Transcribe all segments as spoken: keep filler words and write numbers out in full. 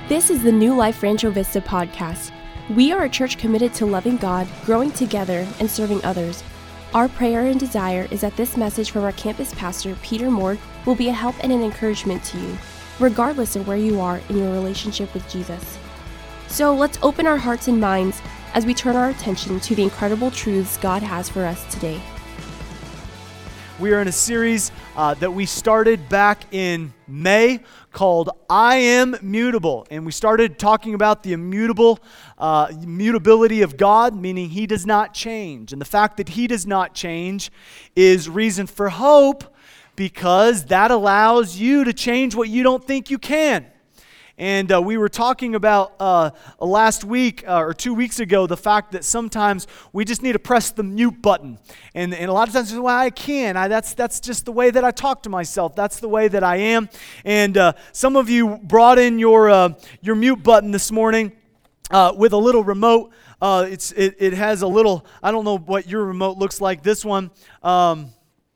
This is the New Life Rancho Vista podcast. We are a church committed to loving God, growing together, and serving others. Our prayer and desire is that this message from our campus pastor, Peter Moore, will be a help and an encouragement to you, regardless of where you are in your relationship with Jesus. So let's open our hearts and minds as we turn our attention to the incredible truths God has for us today. We are in a series uh, that we started back in May called I Am Mutable. And we started talking about the immutable, uh, mutability of God, meaning He does not change. And the fact that He does not change is reason for hope, because that allows you to change what you don't think you can. And uh, we were talking about uh, last week uh, or two weeks ago the fact that sometimes we just need to press the mute button. And, and a lot of times, well, I can. I, that's that's just the way that I talk to myself. That's the way that I am. And uh, some of you brought in your uh, your mute button this morning uh, with a little remote. Uh, it's it, it has a little, I don't know what your remote looks like. This one, um,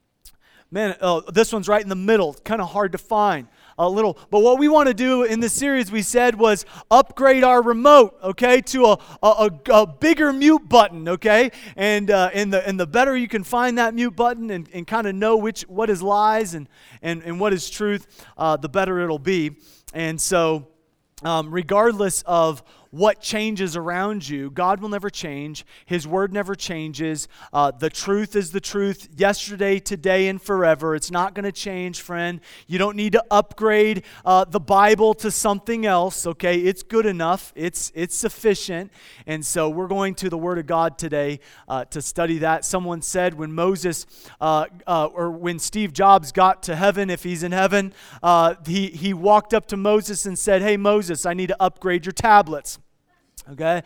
man, uh, this one's right in the middle. Kind of hard to find. A little, but what we want to do in this series, we said, was upgrade our remote, okay, to a a, a, a bigger mute button, okay, and uh, and the and the better you can find that mute button and, and kind of know which what is lies and and and what is truth, uh, the better it'll be. And so, um, regardless of what changes around you, God will never change. His word never changes. Uh, the truth is the truth yesterday, today, and forever. It's not going to change, friend. You don't need to upgrade uh, the Bible to something else, okay? It's good enough. It's it's sufficient. And so we're going to the Word of God today uh, to study that. Someone said when Moses, uh, uh, or when Steve Jobs got to heaven, if he's in heaven, uh, he, he walked up to Moses and said, "Hey, Moses, I need to upgrade your tablets." Okay,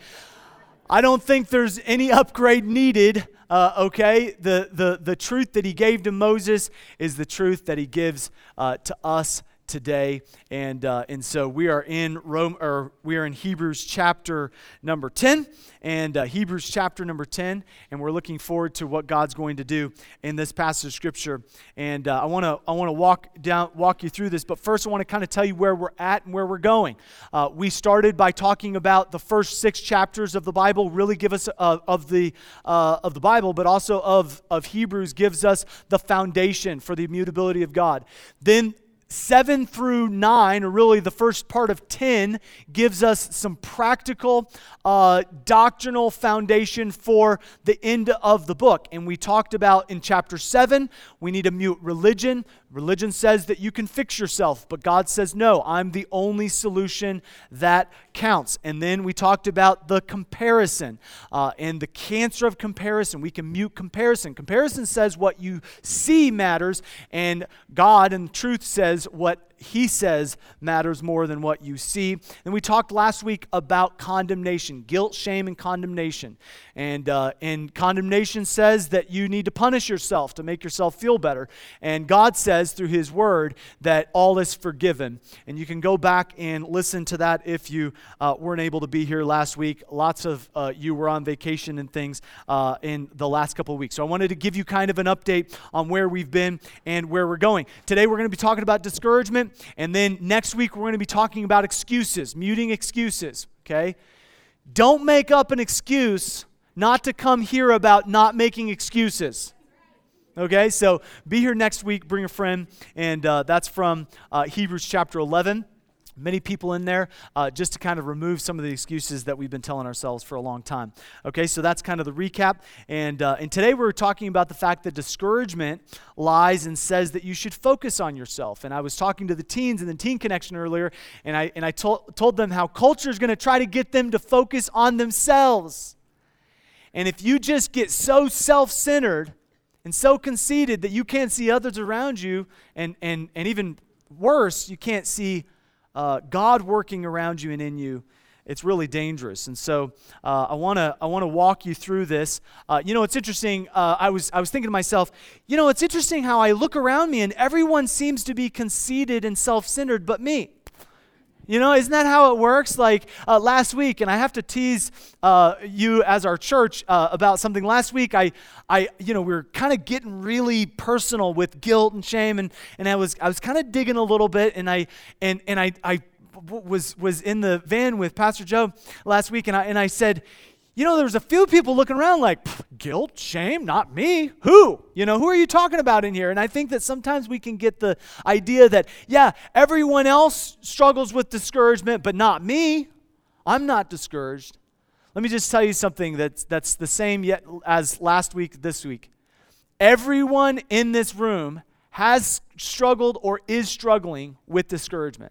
I don't think there's any upgrade needed. Uh, okay, the the the truth that he gave to Moses is the truth that he gives uh, to us today, and uh, and so we are in Rome, or we are in Hebrews chapter number ten, and uh, Hebrews chapter number ten, and we're looking forward to what God's going to do in this passage of Scripture. And uh, I want to I want to walk down walk you through this, but first I want to kind of tell you where we're at and where we're going. Uh, we started by talking about the first six chapters of the Bible, really give us uh, of the uh, of the Bible, but also of of Hebrews gives us the foundation for the immutability of God. Then Seven through nine, or really the first part of ten, gives us some practical uh, doctrinal foundation for the end of the book. And we talked about in chapter seven, we need to mute religion. Religion says that you can fix yourself, but God says, no, I'm the only solution that counts. And then we talked about the comparison uh, and the cancer of comparison. We can mute comparison. Comparison says what you see matters, and God and truth says what He says matters more than what you see. And we talked last week about condemnation, guilt, shame, and condemnation. And uh, and condemnation says that you need to punish yourself to make yourself feel better. And God says through His Word that all is forgiven. And you can go back and listen to that if you uh, weren't able to be here last week. Lots of uh, you were on vacation and things uh, in the last couple of weeks. So I wanted to give you kind of an update on where we've been and where we're going. Today we're going to be talking about discouragement. And then next week, we're going to be talking about excuses, muting excuses, okay? Don't make up an excuse not to come here about not making excuses, okay? So be here next week, bring a friend, and uh, that's from uh, Hebrews chapter eleven. Many people in there, uh, just to kind of remove some of the excuses that we've been telling ourselves for a long time. Okay, so that's kind of the recap. And uh, and today we're talking about the fact that discouragement lies and says that you should focus on yourself. And I was talking to the teens in the Teen Connection earlier, and I and I told told them how culture is going to try to get them to focus on themselves. And if you just get so self-centered and so conceited that you can't see others around you, and and and even worse, you can't see Uh, God working around you and in you, it's really dangerous. And so uh, I want to I want to walk you through this. Uh, you know, it's interesting. Uh, I was I was thinking to myself, you know, it's interesting how I look around me and everyone seems to be conceited and self-centered, but me. You know, isn't that how it works? Like uh, last week, and I have to tease uh, you as our church uh, about something. Last week, I, I, you know, we were kind of getting really personal with guilt and shame, and and I was I was kind of digging a little bit, and I and and I I was was in the van with Pastor Joe last week, and I and I said, you know, there was a few people looking around like, guilt, shame, not me. Who? You know, who are you talking about in here? And I think that sometimes we can get the idea that, yeah, everyone else struggles with discouragement, but not me. I'm not discouraged. Let me just tell you something that's that's the same yet as last week, this week. Everyone in this room has struggled or is struggling with discouragement.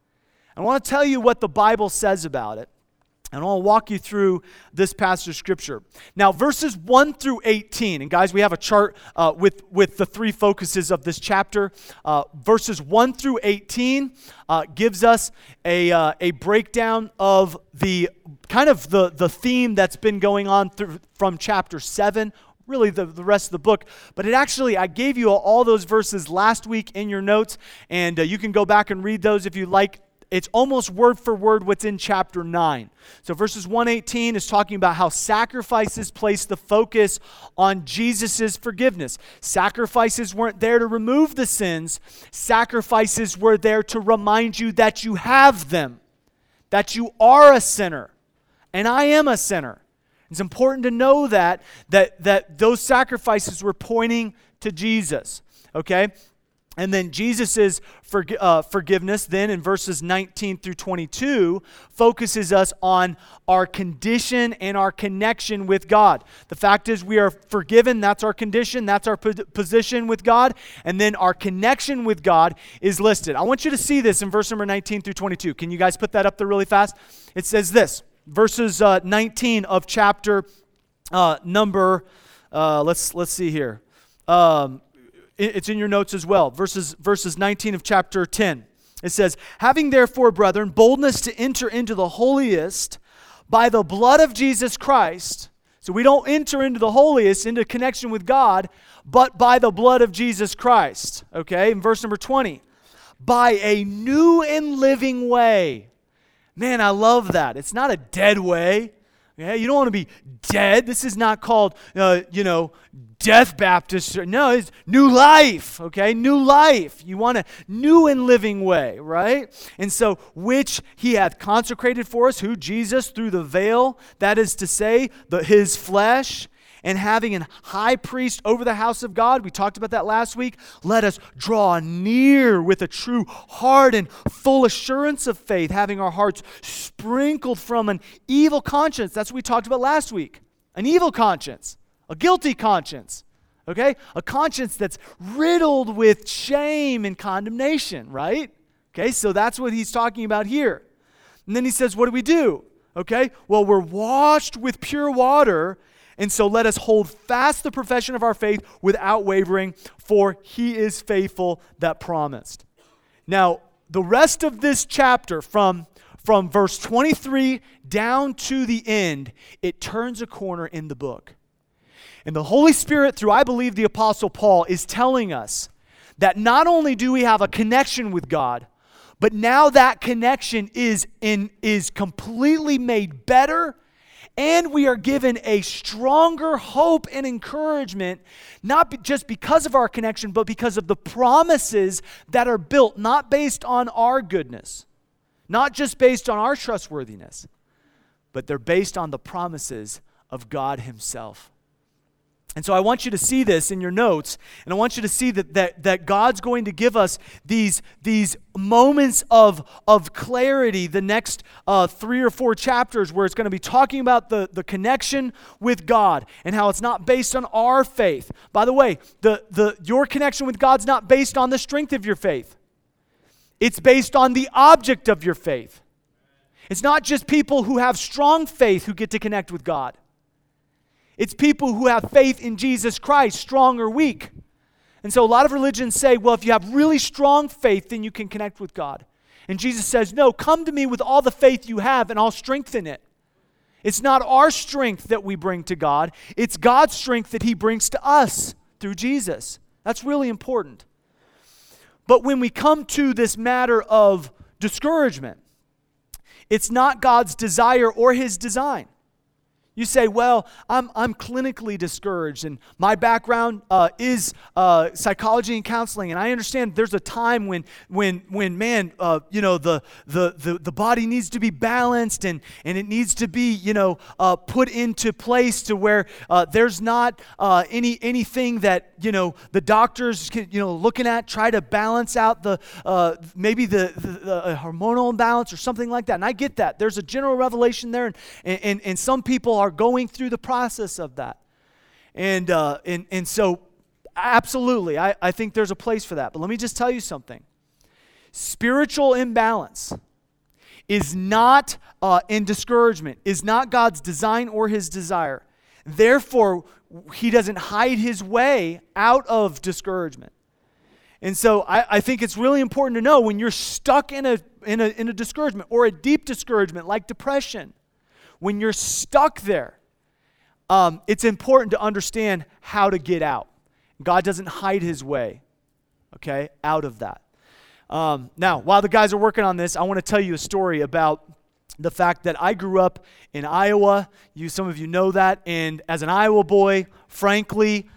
I want to tell you what the Bible says about it, and I'll walk you through this passage of Scripture. Now, verses one through eighteen, and guys, we have a chart uh, with, with the three focuses of this chapter. Uh, verses one through eighteen uh, gives us a, uh, a breakdown of the kind of the, the theme that's been going on through, from chapter seven, really the, the rest of the book. But it actually, I gave you all those verses last week in your notes, and uh, you can go back and read those if you like. It's almost word for word what's in chapter nine. So verses one eighteen is talking about how sacrifices place the focus on Jesus' forgiveness. Sacrifices weren't there to remove the sins. Sacrifices were there to remind you that you have them, that you are a sinner, and I am a sinner. It's important to know that, that, that those sacrifices were pointing to Jesus, okay? And then Jesus' forg- uh, forgiveness then in verses nineteen through twenty-two focuses us on our condition and our connection with God. The fact is we are forgiven. That's our condition. That's our po- position with God. And then our connection with God is listed. I want you to see this in verse number nineteen through twenty-two. Can you guys put that up there really fast? It says this, verses uh, nineteen of chapter uh, number, uh, let's, let's see here. Um, It's in your notes as well. Verses, verses nineteen of chapter ten. It says, having therefore, brethren, boldness to enter into the holiest by the blood of Jesus Christ. So we don't enter into the holiest, into connection with God, but by the blood of Jesus Christ. Okay, in verse number twenty. By a new and living way. Man, I love that. It's not a dead way. Okay? You don't want to be dead. This is not called, uh, you know, Death Baptist. No, it's new life, okay? New life. You want a new and living way, right? And so, which he hath consecrated for us, who? Jesus, through the veil, that is to say, the, his flesh, and having an high priest over the house of God, we talked about that last week, let us draw near with a true heart and full assurance of faith, having our hearts sprinkled from an evil conscience. That's what we talked about last week. An evil conscience. A guilty conscience, okay? A conscience that's riddled with shame and condemnation, right? Okay, so that's what he's talking about here. And then he says, what do we do? Okay, well, we're washed with pure water, and so let us hold fast the profession of our faith without wavering, for he is faithful that promised. Now, the rest of this chapter from, from verse twenty-three down to the end, it turns a corner in the book. And the Holy Spirit, through, I believe, the Apostle Paul, is telling us that not only do we have a connection with God, but now that connection is, in, is completely made better, and we are given a stronger hope and encouragement, not be, just because of our connection, but because of the promises that are built, not based on our goodness, not just based on our trustworthiness, but they're based on the promises of God himself. And so I want you to see this in your notes, and I want you to see that that, that God's going to give us these, these moments of, of clarity, the next uh, three or four chapters where it's going to be talking about the, the connection with God and how it's not based on our faith. By the way, the, the, your connection with God's not based on the strength of your faith. It's based on the object of your faith. It's not just people who have strong faith who get to connect with God. It's people who have faith in Jesus Christ, strong or weak. And so a lot of religions say, well, if you have really strong faith, then you can connect with God. And Jesus says, no, come to me with all the faith you have and I'll strengthen it. It's not our strength that we bring to God. It's God's strength that he brings to us through Jesus. That's really important. But when we come to this matter of discouragement, it's not God's desire or his design. You say, well, I'm I'm clinically discouraged, and my background uh, is uh, psychology and counseling, and I understand there's a time when when when man, uh, you know, the, the the the body needs to be balanced, and and it needs to be, you know, uh, put into place to where uh, there's not uh, any anything that, you know, the doctors can, you know, looking at, try to balance out the uh, maybe the, the, the hormonal imbalance or something like that. And I get that. There's a general revelation there, and and, and some people are going through the process of that. And uh, and and so absolutely, I, I think there's a place for that. But let me just tell you something. Spiritual imbalance is not uh, in discouragement, is not God's design or his desire. Therefore, he doesn't hide his way out of discouragement. And so I, I think it's really important to know when you're stuck in a, in a in a discouragement or a deep discouragement like depression, when you're stuck there, um, it's important to understand how to get out. God doesn't hide his way, okay, out of that. Um, now, while the guys are working on this, I want to tell you a story about the fact that I grew up in Iowa. You, some of you know that. And as an Iowa boy, frankly,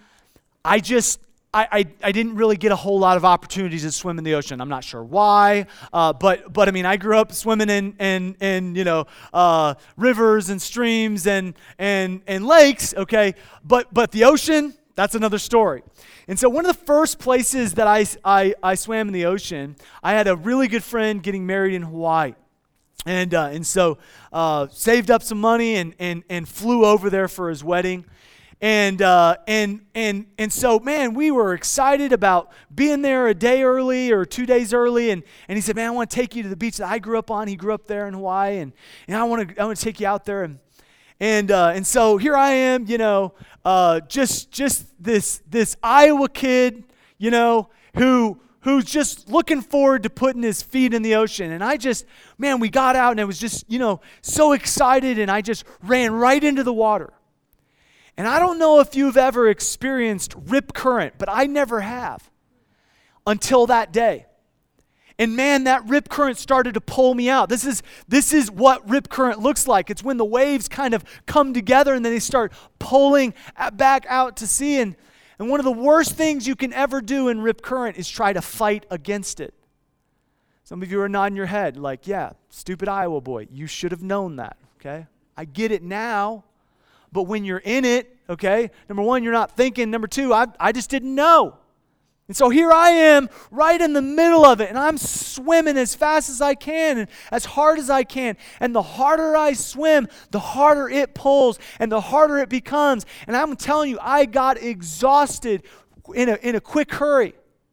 I just, I, I, I didn't really get a whole lot of opportunities to swim in the ocean. I'm not sure why, uh, but but I mean, I grew up swimming in in, in you know uh, rivers and streams and and and lakes. Okay, but but the ocean, that's another story. And so one of the first places that I I, I swam in the ocean, I had a really good friend getting married in Hawaii. And uh, and so uh, saved up some money and and and flew over there for his wedding, and uh, and and and so man, we were excited about being there a day early or two days early, and and he said, man, I want to take you to the beach that I grew up on. He grew up there in Hawaii, and and I want to I want to take you out there, and and uh, and so here I am, you know, uh, just just this this Iowa kid, you know, who. who's just looking forward to putting his feet in the ocean. And I just, man, we got out and I was just, you know, so excited, and I just ran right into the water. And I don't know if you've ever experienced rip current, but I never have until that day. And man, that rip current started to pull me out. This is this is what rip current looks like. It's when the waves kind of come together and then they start pulling back out to sea. And And one of the worst things you can ever do in rip current is try to fight against it. Some of you are nodding your head like, yeah, stupid Iowa boy, you should have known that, okay? I get it now, but when you're in it, okay, number one, you're not thinking. Number two, I, I just didn't know. And so here I am right in the middle of it, and I'm swimming as fast as I can and as hard as I can. And the harder I swim, the harder it pulls and the harder it becomes. And I'm telling you, I got exhausted in a, in a quick hurry.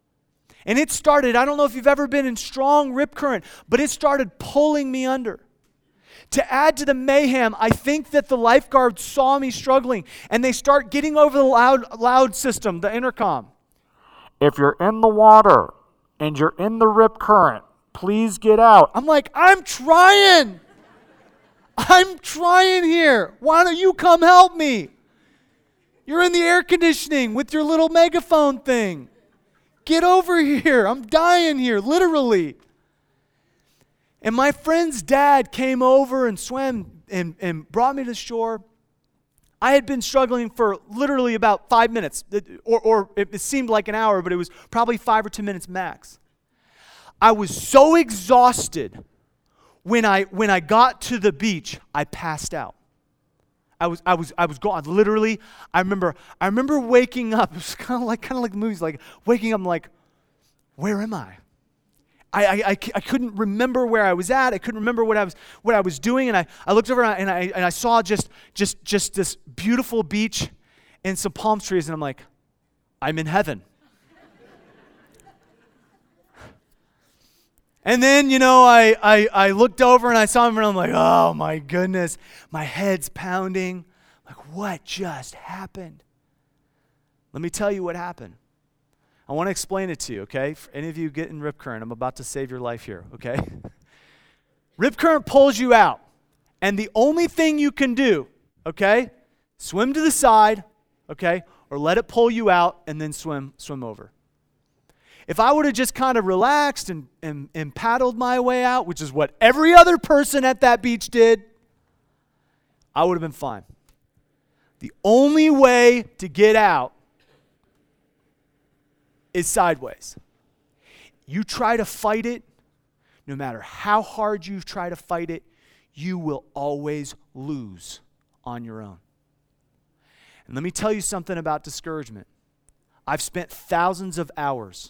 And it started, I don't know if you've ever been in strong rip current, but it started pulling me under. To add to the mayhem, I think that the lifeguards saw me struggling, and they start getting over the loud, loud system, the intercom. If you're in the water and you're in the rip current, please get out. I'm like, I'm trying. I'm trying here. Why don't you come help me? You're in the air conditioning with your little megaphone thing. Get over here. I'm dying here, literally. And my friend's dad came over and swam and, and brought me to shore. I had been struggling for literally about five minutes, or, or it seemed like an hour, but it was probably five or ten minutes max. I was so exhausted when I when I got to the beach, I passed out. I was I was I was gone. Literally, I remember I remember waking up. It was kind of like kind of like the movies, like waking up. I'm like, where am I? I, I, I, I couldn't remember where I was at. I couldn't remember what I was what I was doing, and I, I looked over and I and I saw just just just this beautiful beach and some palm trees, and I'm like, I'm in heaven. And then, you know, I, I I looked over and I saw him, and I'm like, oh my goodness, my head's pounding. Like, what just happened? Let me tell you what happened. I want to explain it to you, okay? For any of you getting rip current, I'm about to save your life here, okay? Rip current pulls you out. And the only thing you can do, okay, swim to the side, okay, or let it pull you out and then swim swim over. If I would have just kind of relaxed and, and, and paddled my way out, which is what every other person at that beach did, I would have been fine. The only way to get out is sideways. You try to fight it, no matter how hard you try to fight it, you will always lose on your own. And let me tell you something about discouragement. I've spent thousands of hours,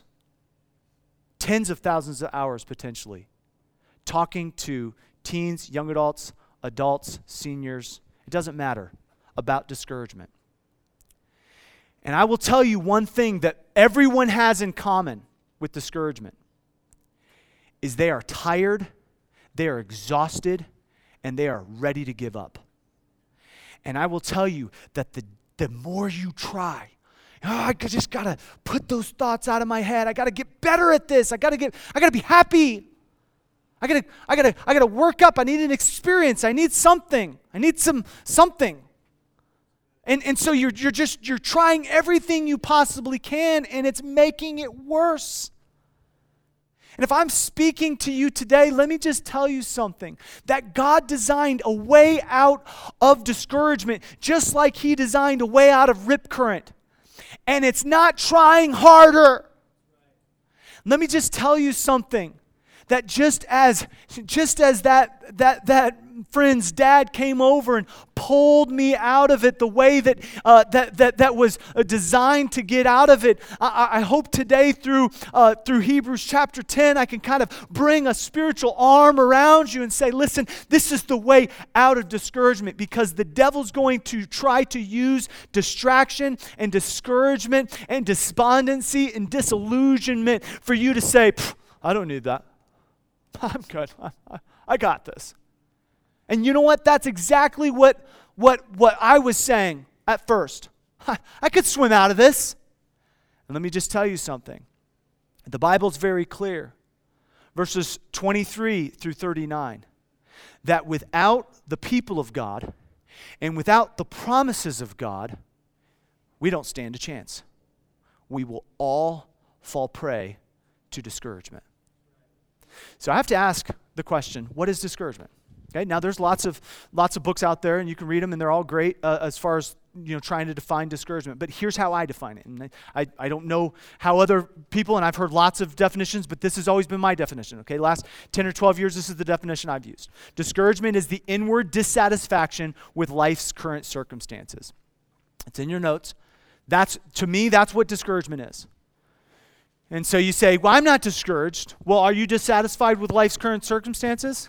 tens of thousands of hours potentially, talking to teens, young adults, adults, seniors, it doesn't matter, about discouragement. And I will tell you one thing that everyone has in common with discouragement is they are tired, they are exhausted, and they are ready to give up. And I will tell you that the, the more you try, oh, I just got to put those thoughts out of my head. I got to get better at this. I got to get I got to be happy. I got to I got to I got to work up. I need an experience. I need something. I need some something. And and so you're you're just you're trying everything you possibly can, and it's making it worse. And if I'm speaking to you today, let me just tell you something. That God designed a way out of discouragement, just like He designed a way out of rip current. And it's not trying harder. Let me just tell you something. That just as just as that that that friend's dad came over and pulled me out of it the way that uh, that that that was designed to get out of it, I, I hope today through uh, through Hebrews chapter ten, I can kind of bring a spiritual arm around you and say, listen, this is the way out of discouragement, because the devil's going to try to use distraction and discouragement and despondency and disillusionment for you to say, I don't need that. I'm good. I, I got this. And you know what? That's exactly what, what, what I was saying at first. I, I could swim out of this. And let me just tell you something. The Bible's very clear. Verses twenty-three through thirty-nine. That without the people of God and without the promises of God, we don't stand a chance. We will all fall prey to discouragement. So I have to ask the question, what is discouragement? Okay, now there's lots of lots of books out there, and you can read them, and they're all great uh, as far as you know trying to define discouragement. But here's how I define it. And I, I don't know how other people, and I've heard lots of definitions, but this has always been my definition. Okay, last ten or twelve years, this is the definition I've used. Discouragement is the inward dissatisfaction with life's current circumstances. It's in your notes. That's to me, that's what discouragement is. And so you say, well, I'm not discouraged. Well, are you dissatisfied with life's current circumstances?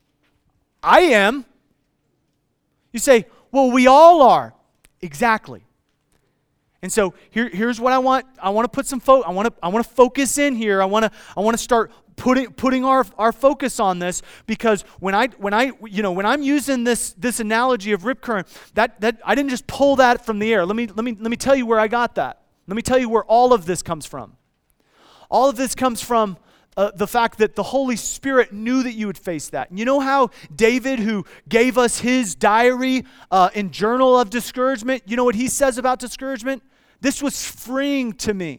I am. You say, well, we all are. Exactly. And so here, here's what I want. I want to put some fo- I want to I want to focus in here. I want to I want to start putting putting our, our focus on this, because when I when I you know when I'm using this this analogy of rip current, that that I didn't just pull that from the air. Let me let me let me tell you where I got that. Let me tell you where all of this comes from. All of this comes from uh, the fact that the Holy Spirit knew that you would face that. And you know how David, who gave us his diary uh, and journal of discouragement, you know what he says about discouragement? This was freeing to me.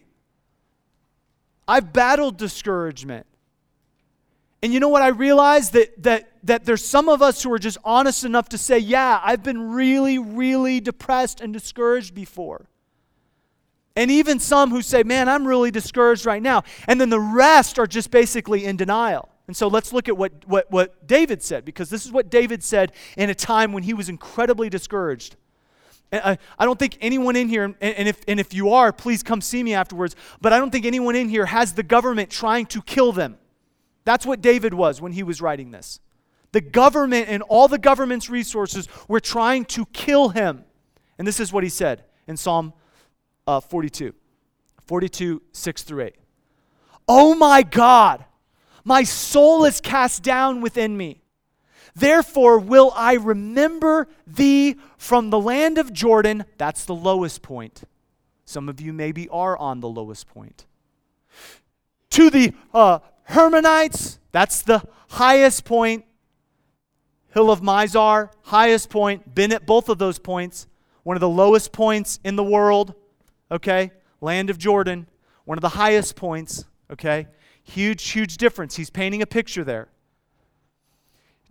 I've battled discouragement. And you know what I realized? That, that, that there's some of us who are just honest enough to say, yeah, I've been really, really depressed and discouraged before. And even some who say, man, I'm really discouraged right now. And then the rest are just basically in denial. And so let's look at what, what, what David said, because this is what David said in a time when he was incredibly discouraged. And I, I don't think anyone in here, and, and, if, and if you are, please come see me afterwards, but I don't think anyone in here has the government trying to kill them. That's what David was when he was writing this. The government and all the government's resources were trying to kill him. And this is what he said in Psalm Uh, forty-two, forty-two, six through eight. Oh my God, my soul is cast down within me. Therefore will I remember thee from the land of Jordan. That's the lowest point. Some of you maybe are on the lowest point. To the uh, Hermonites, that's the highest point. Hill of Mizar, highest point. Been at both of those points. One of the lowest points in the world. Okay, land of Jordan, one of the highest points, okay? Huge, huge difference. He's painting a picture there.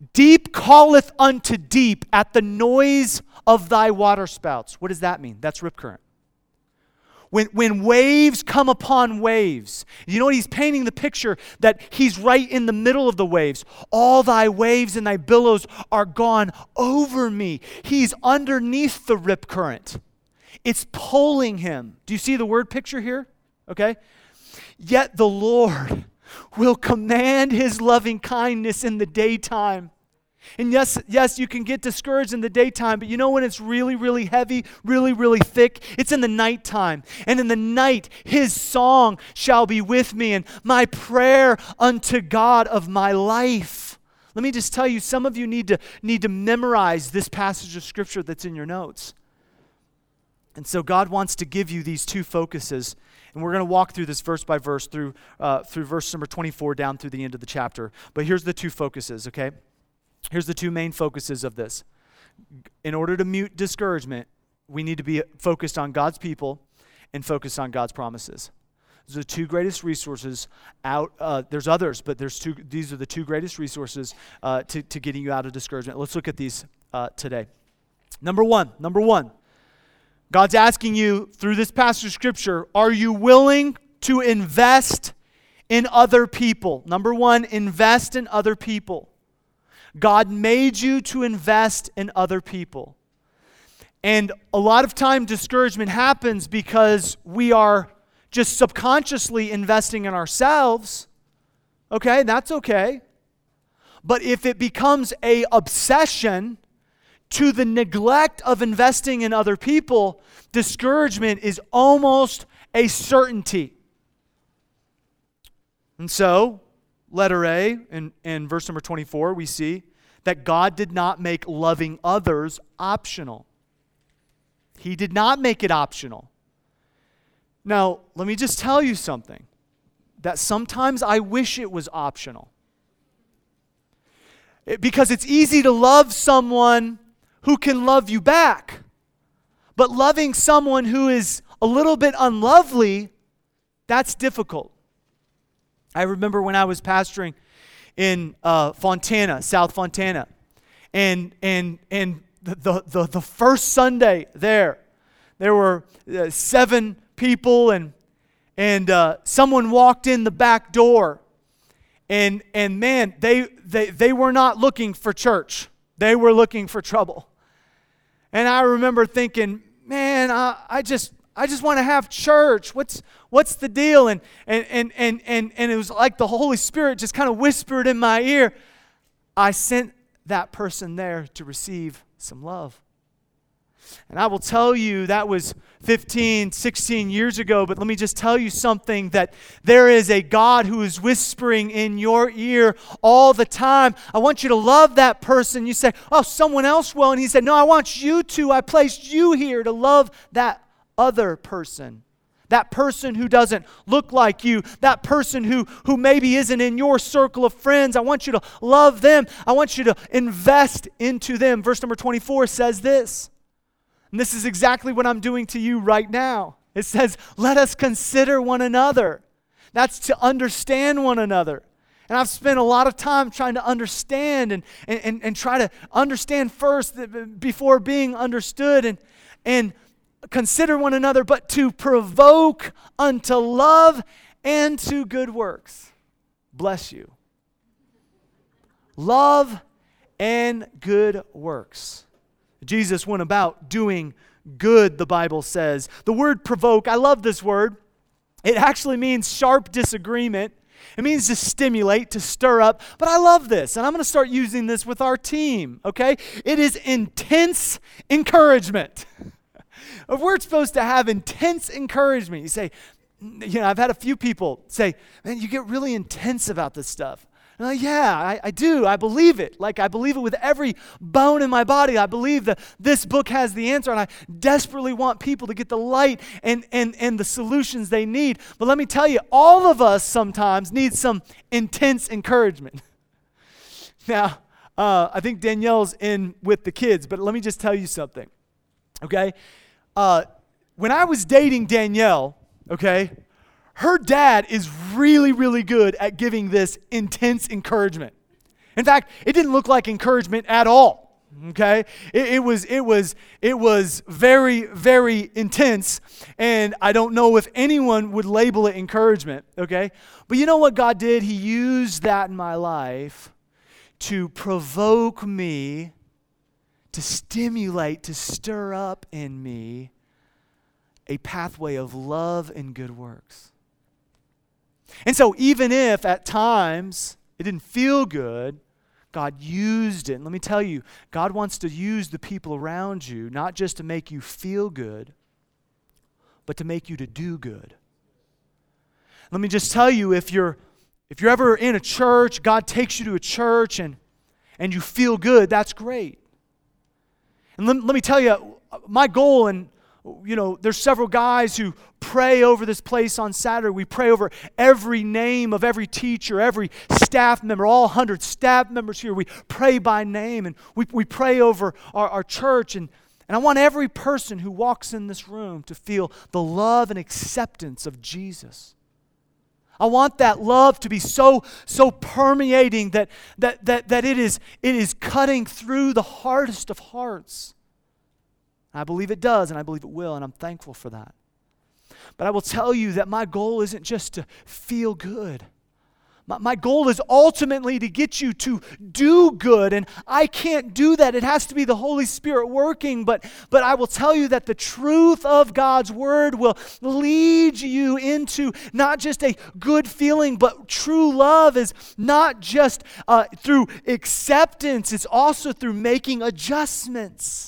Deep calleth unto deep at the noise of thy waterspouts. What does that mean? That's rip current. When, when waves come upon waves, you know what? He's painting the picture that he's right in the middle of the waves. All thy waves and thy billows are gone over me. He's underneath the rip current. It's pulling him. Do you see the word picture here? Okay. Yet the Lord will command his loving kindness in the daytime. And yes, yes, you can get discouraged in the daytime, but you know when it's really, really heavy, really, really thick? It's in the nighttime. And in the night, his song shall be with me, and my prayer unto God of my life. Let me just tell you, some of you need to need to memorize this passage of Scripture that's in your notes. And so God wants to give you these two focuses. And we're going to walk through this verse by verse through uh, through verse number twenty-four down through the end of the chapter. But here's the two focuses, okay? Here's the two main focuses of this. In order to mute discouragement, we need to be focused on God's people and focused on God's promises. Those are the two greatest resources out. Uh, there's others, but there's two. These are the two greatest resources uh, to, to getting you out of discouragement. Let's look at these uh, today. Number one, number one. God's asking you through this passage of Scripture, are you willing to invest in other people? Number one, invest in other people. God made you to invest in other people. And a lot of time discouragement happens because we are just subconsciously investing in ourselves. Okay, that's okay. But if it becomes an obsession to the neglect of investing in other people, discouragement is almost a certainty. And so, letter A, in, in verse number twenty-four, we see that God did not make loving others optional. He did not make it optional. Now, let me just tell you something, that sometimes I wish it was optional. It, because it's easy to love someone who can love you back. But loving someone who is a little bit unlovely, that's difficult. I remember when I was pastoring in uh, Fontana, South Fontana, and and and the the the first Sunday there, there were uh, seven people, and and uh, someone walked in the back door, and and man, they they they were not looking for church; they were looking for trouble. And I remember thinking, man, I, I just. I just want to have church. What's what's the deal? And and and and and and it was like the Holy Spirit just kind of whispered in my ear. I sent that person there to receive some love. And I will tell you that was fifteen, sixteen years ago, but let me just tell you something, that there is a God who is whispering in your ear all the time. I want you to love that person. You say, oh, someone else will. And he said, no, I want you to. I placed you here to love that other person, that person who doesn't look like you, that person who, who maybe isn't in your circle of friends. I want you to love them. I want you to invest into them. Verse number twenty-four says this, and this is exactly what I'm doing to you right now. It says, let us consider one another. That's to understand one another. And I've spent a lot of time trying to understand and, and, and, and try to understand first before being understood, and and consider one another, but to provoke unto love and to good works. Bless you. Love and good works. Jesus went about doing good, the Bible says. The word provoke, I love this word. It actually means sharp disagreement. It means to stimulate, to stir up. But I love this, and I'm going to start using this with our team, okay? It is intense encouragement. If we're supposed to have intense encouragement, you say, you know, I've had a few people say, man, you get really intense about this stuff. And I'm like, yeah, I, I do. I believe it. Like, I believe it with every bone in my body. I believe that this book has the answer, and I desperately want people to get the light and, and, and the solutions they need. But let me tell you, all of us sometimes need some intense encouragement. Now, uh, I think Danielle's in with the kids, but let me just tell you something, okay? Uh, when I was dating Danielle, okay, her dad is really, really good at giving this intense encouragement. In fact, it didn't look like encouragement at all. Okay, it, it was it was it was very very intense, and I don't know if anyone would label it encouragement. Okay, but you know what God did? He used that in my life to provoke me, to stimulate, to stir up in me a pathway of love and good works. And so, even if at times it didn't feel good, God used it. And let me tell you, God wants to use the people around you, not just to make you feel good, but to make you to do good. Let me just tell you, if you're if you're ever in a church, God takes you to a church and, and you feel good, that's great. And let, let me tell you, my goal, and you know, there's several guys who pray over this place on Saturday. We pray over every name of every teacher, every staff member, all one hundred staff members here. We pray by name, and we, we pray over our, our church. And, and I want every person who walks in this room to feel the love and acceptance of Jesus. I want that love to be so, so permeating that, that, that, that it is, it is cutting through the hardest of hearts. I believe it does, and I believe it will, and I'm thankful for that. But I will tell you that my goal isn't just to feel good. My, my goal is ultimately to get you to do good, and I can't do that. It has to be the Holy Spirit working, but, but I will tell you that the truth of God's Word will lead you into not just a good feeling, but true love is not just uh, through acceptance, it's also through making adjustments.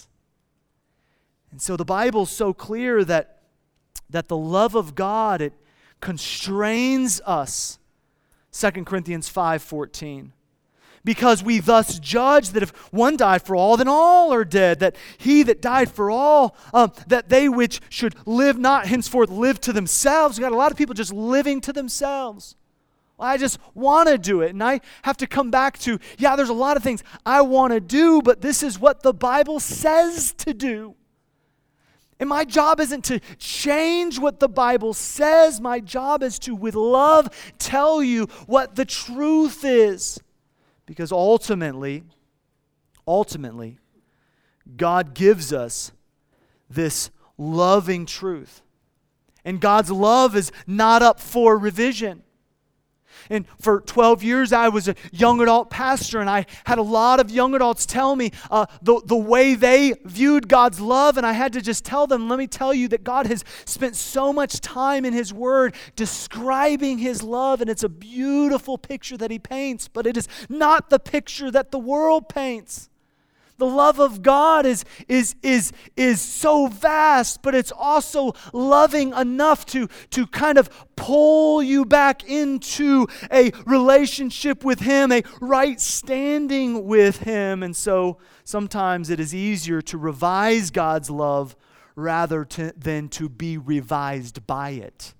And so the Bible's so clear that, that the love of God, it constrains us. Second Corinthians five fourteen. Because we thus judge that if one died for all, then all are dead. That he that died for all, um, that they which should live not henceforth live to themselves. We've got a lot of people just living to themselves. Well, I just want to do it. And I have to come back to, yeah, there's a lot of things I want to do, but this is what the Bible says to do. And my job isn't to change what the Bible says. My job is to, with love, tell you what the truth is. Because ultimately, ultimately, God gives us this loving truth. And God's love is not up for revision. And for twelve years, I was a young adult pastor, and I had a lot of young adults tell me uh, the, the way they viewed God's love, and I had to just tell them, let me tell you that God has spent so much time in His Word describing His love, and it's a beautiful picture that He paints, but it is not the picture that the world paints. The love of God is, is, is, is so vast, but it's also loving enough to, to kind of pull you back into a relationship with Him, a right standing with Him. And so sometimes it is easier to revise God's love rather to, than to be revised by it.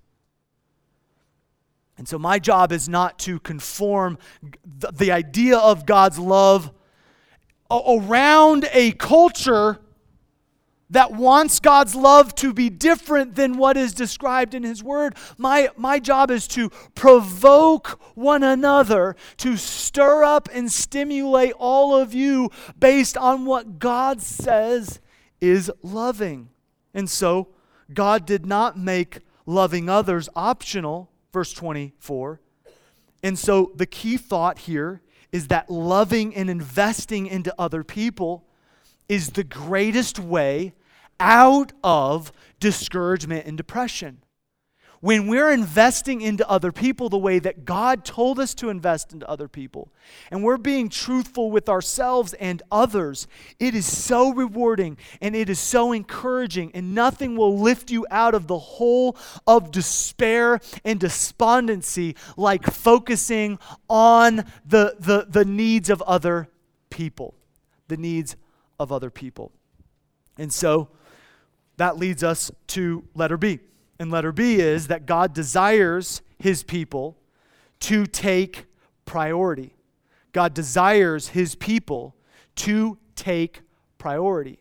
And so my job is not to conform the, the idea of God's love around a culture that wants God's love to be different than what is described in His Word. My, my job is to provoke one another, to stir up and stimulate all of you based on what God says is loving. And so, God did not make loving others optional, verse twenty-four. And so, the key thought here is that loving and investing into other people is the greatest way out of discouragement and depression. When we're investing into other people the way that God told us to invest into other people, and we're being truthful with ourselves and others, it is so rewarding and it is so encouraging, and nothing will lift you out of the hole of despair and despondency like focusing on the, the, the needs of other people. The needs of other people. And so that leads us to letter B. And letter B is that God desires His people to take priority. God desires His people to take priority.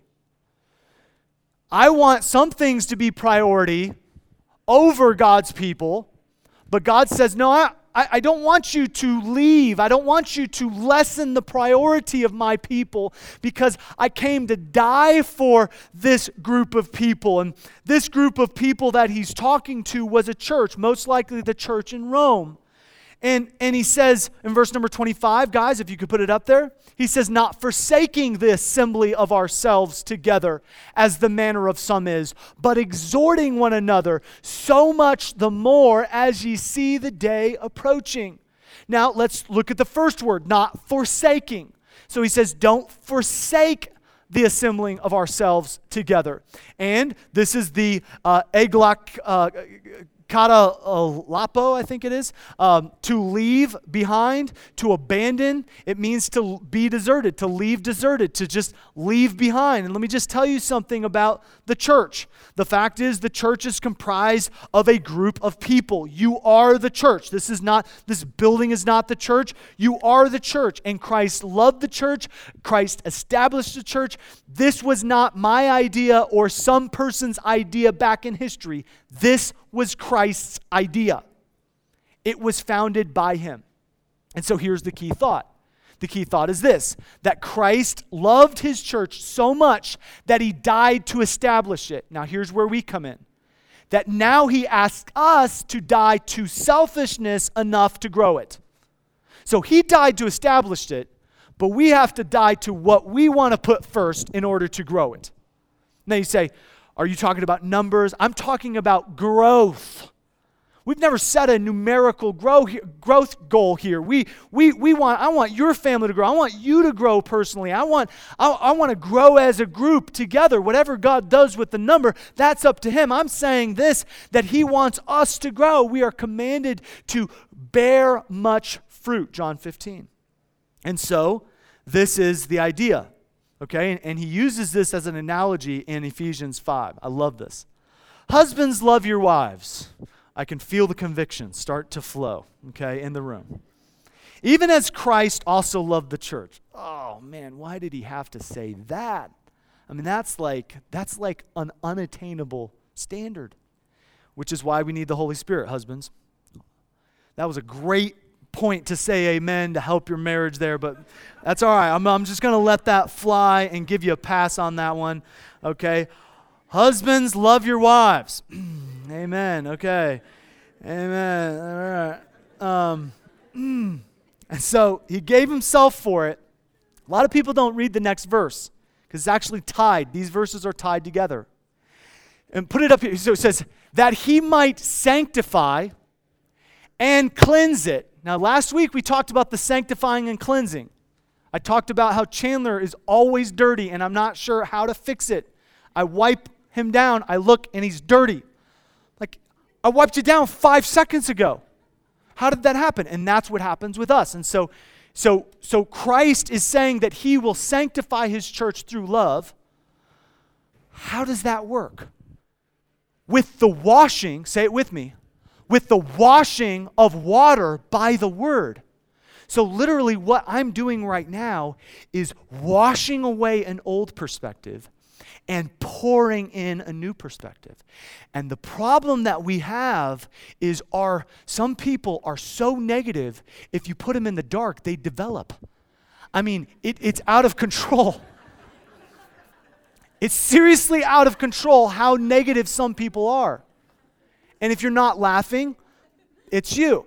I want some things to be priority over God's people, but God says, no, I, I, I don't want you to leave. I don't want you to lessen the priority of my people, because I came to die for this group of people. And this group of people that he's talking to was a church, most likely the church in Rome. And, and he says in verse number twenty-five, guys, if you could put it up there, he says, not forsaking the assembly of ourselves together, as the manner of some is, but exhorting one another, so much the more as ye see the day approaching. Now, let's look at the first word, not forsaking. So he says, don't forsake the assembling of ourselves together. And this is the uh, eglak, uh, Kata lapo, I think it is, um, to leave behind, to abandon. It means to be deserted, to leave deserted, to just leave behind. And let me just tell you something about the church. The fact is, the church is comprised of a group of people. You are the church. This is not, this building is not the church. You are the church. And Christ loved the church. Christ established the church. This was not my idea or some person's idea back in history. This was Christ's idea. It was founded by him. And so here's the key thought. The key thought is this, that Christ loved his church so much that he died to establish it. Now here's where we come in. That now he asks us to die to selfishness enough to grow it. So he died to establish it, but we have to die to what we want to put first in order to grow it. Now you say, are you talking about numbers? I'm talking about growth. We've never set a numerical grow here, growth goal here. We, we, we want, I want your family to grow. I want you to grow personally. I want, I, I want to grow as a group together. Whatever God does with the number, that's up to him. I'm saying this, that he wants us to grow. We are commanded to bear much fruit, John fifteen. And so, this is the idea. Okay, and, and he uses this as an analogy in Ephesians five. I love this. Husbands, love your wives. I can feel the conviction start to flow, okay, in the room. Even as Christ also loved the church. Oh man, why did he have to say that? I mean, that's like that's like an unattainable standard, which is why we need the Holy Spirit, husbands. That was a great point to say amen to help your marriage there, but that's all right. I'm, I'm just going to let that fly and give you a pass on that one, okay? Husbands, love your wives. Amen, okay. Amen, all right. Um, and so he gave himself for it. A lot of people don't read the next verse because it's actually tied. These verses are tied together. And put it up here. So it says, that he might sanctify and cleanse it. Now, last week we talked about the sanctifying and cleansing. I talked about how Chandler is always dirty and I'm not sure how to fix it. I wipe him down, I look and he's dirty. Like, I wiped you down five seconds ago. How did that happen? And that's what happens with us. And so, so, so Christ is saying that he will sanctify his church through love. How does that work? With the washing, say it with me, with the washing of water by the word. So literally what I'm doing right now is washing away an old perspective and pouring in a new perspective. And the problem that we have is our some people are so negative, if you put them in the dark, they develop. I mean, it, it's out of control. It's seriously out of control how negative some people are. And if you're not laughing, it's you.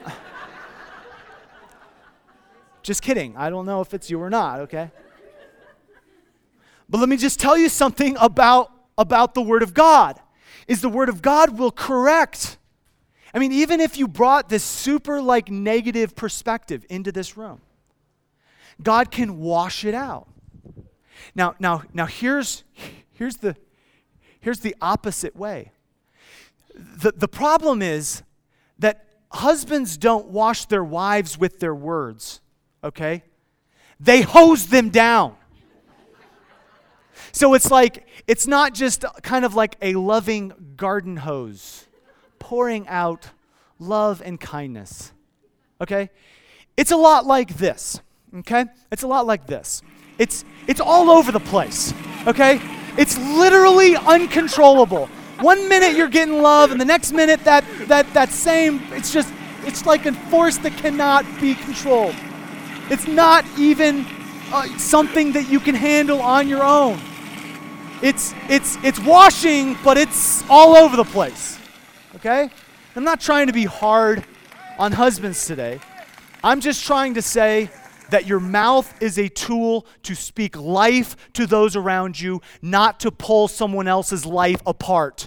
Just kidding. I don't know if it's you or not, okay? But let me just tell you something about, about the Word of God. Is the Word of God will correct. I mean, even if you brought this super like negative perspective into this room, God can wash it out. Now, now, now here's, here's, the, here's the opposite way. The, the problem is that husbands don't wash their wives with their words, okay? They hose them down. So it's like, it's not just kind of like a loving garden hose pouring out love and kindness, okay? It's a lot like this, okay? It's a lot like this. It's, it's all over the place, okay? It's literally uncontrollable. One minute you're getting love, and the next minute that that that same, it's just, It's like a force that cannot be controlled. It's not even uh, something that you can handle on your own. It's it's it's washing, but it's all over the place. Okay? I'm not trying to be hard on husbands today. I'm just trying to say that your mouth is a tool to speak life to those around you, not to pull someone else's life apart.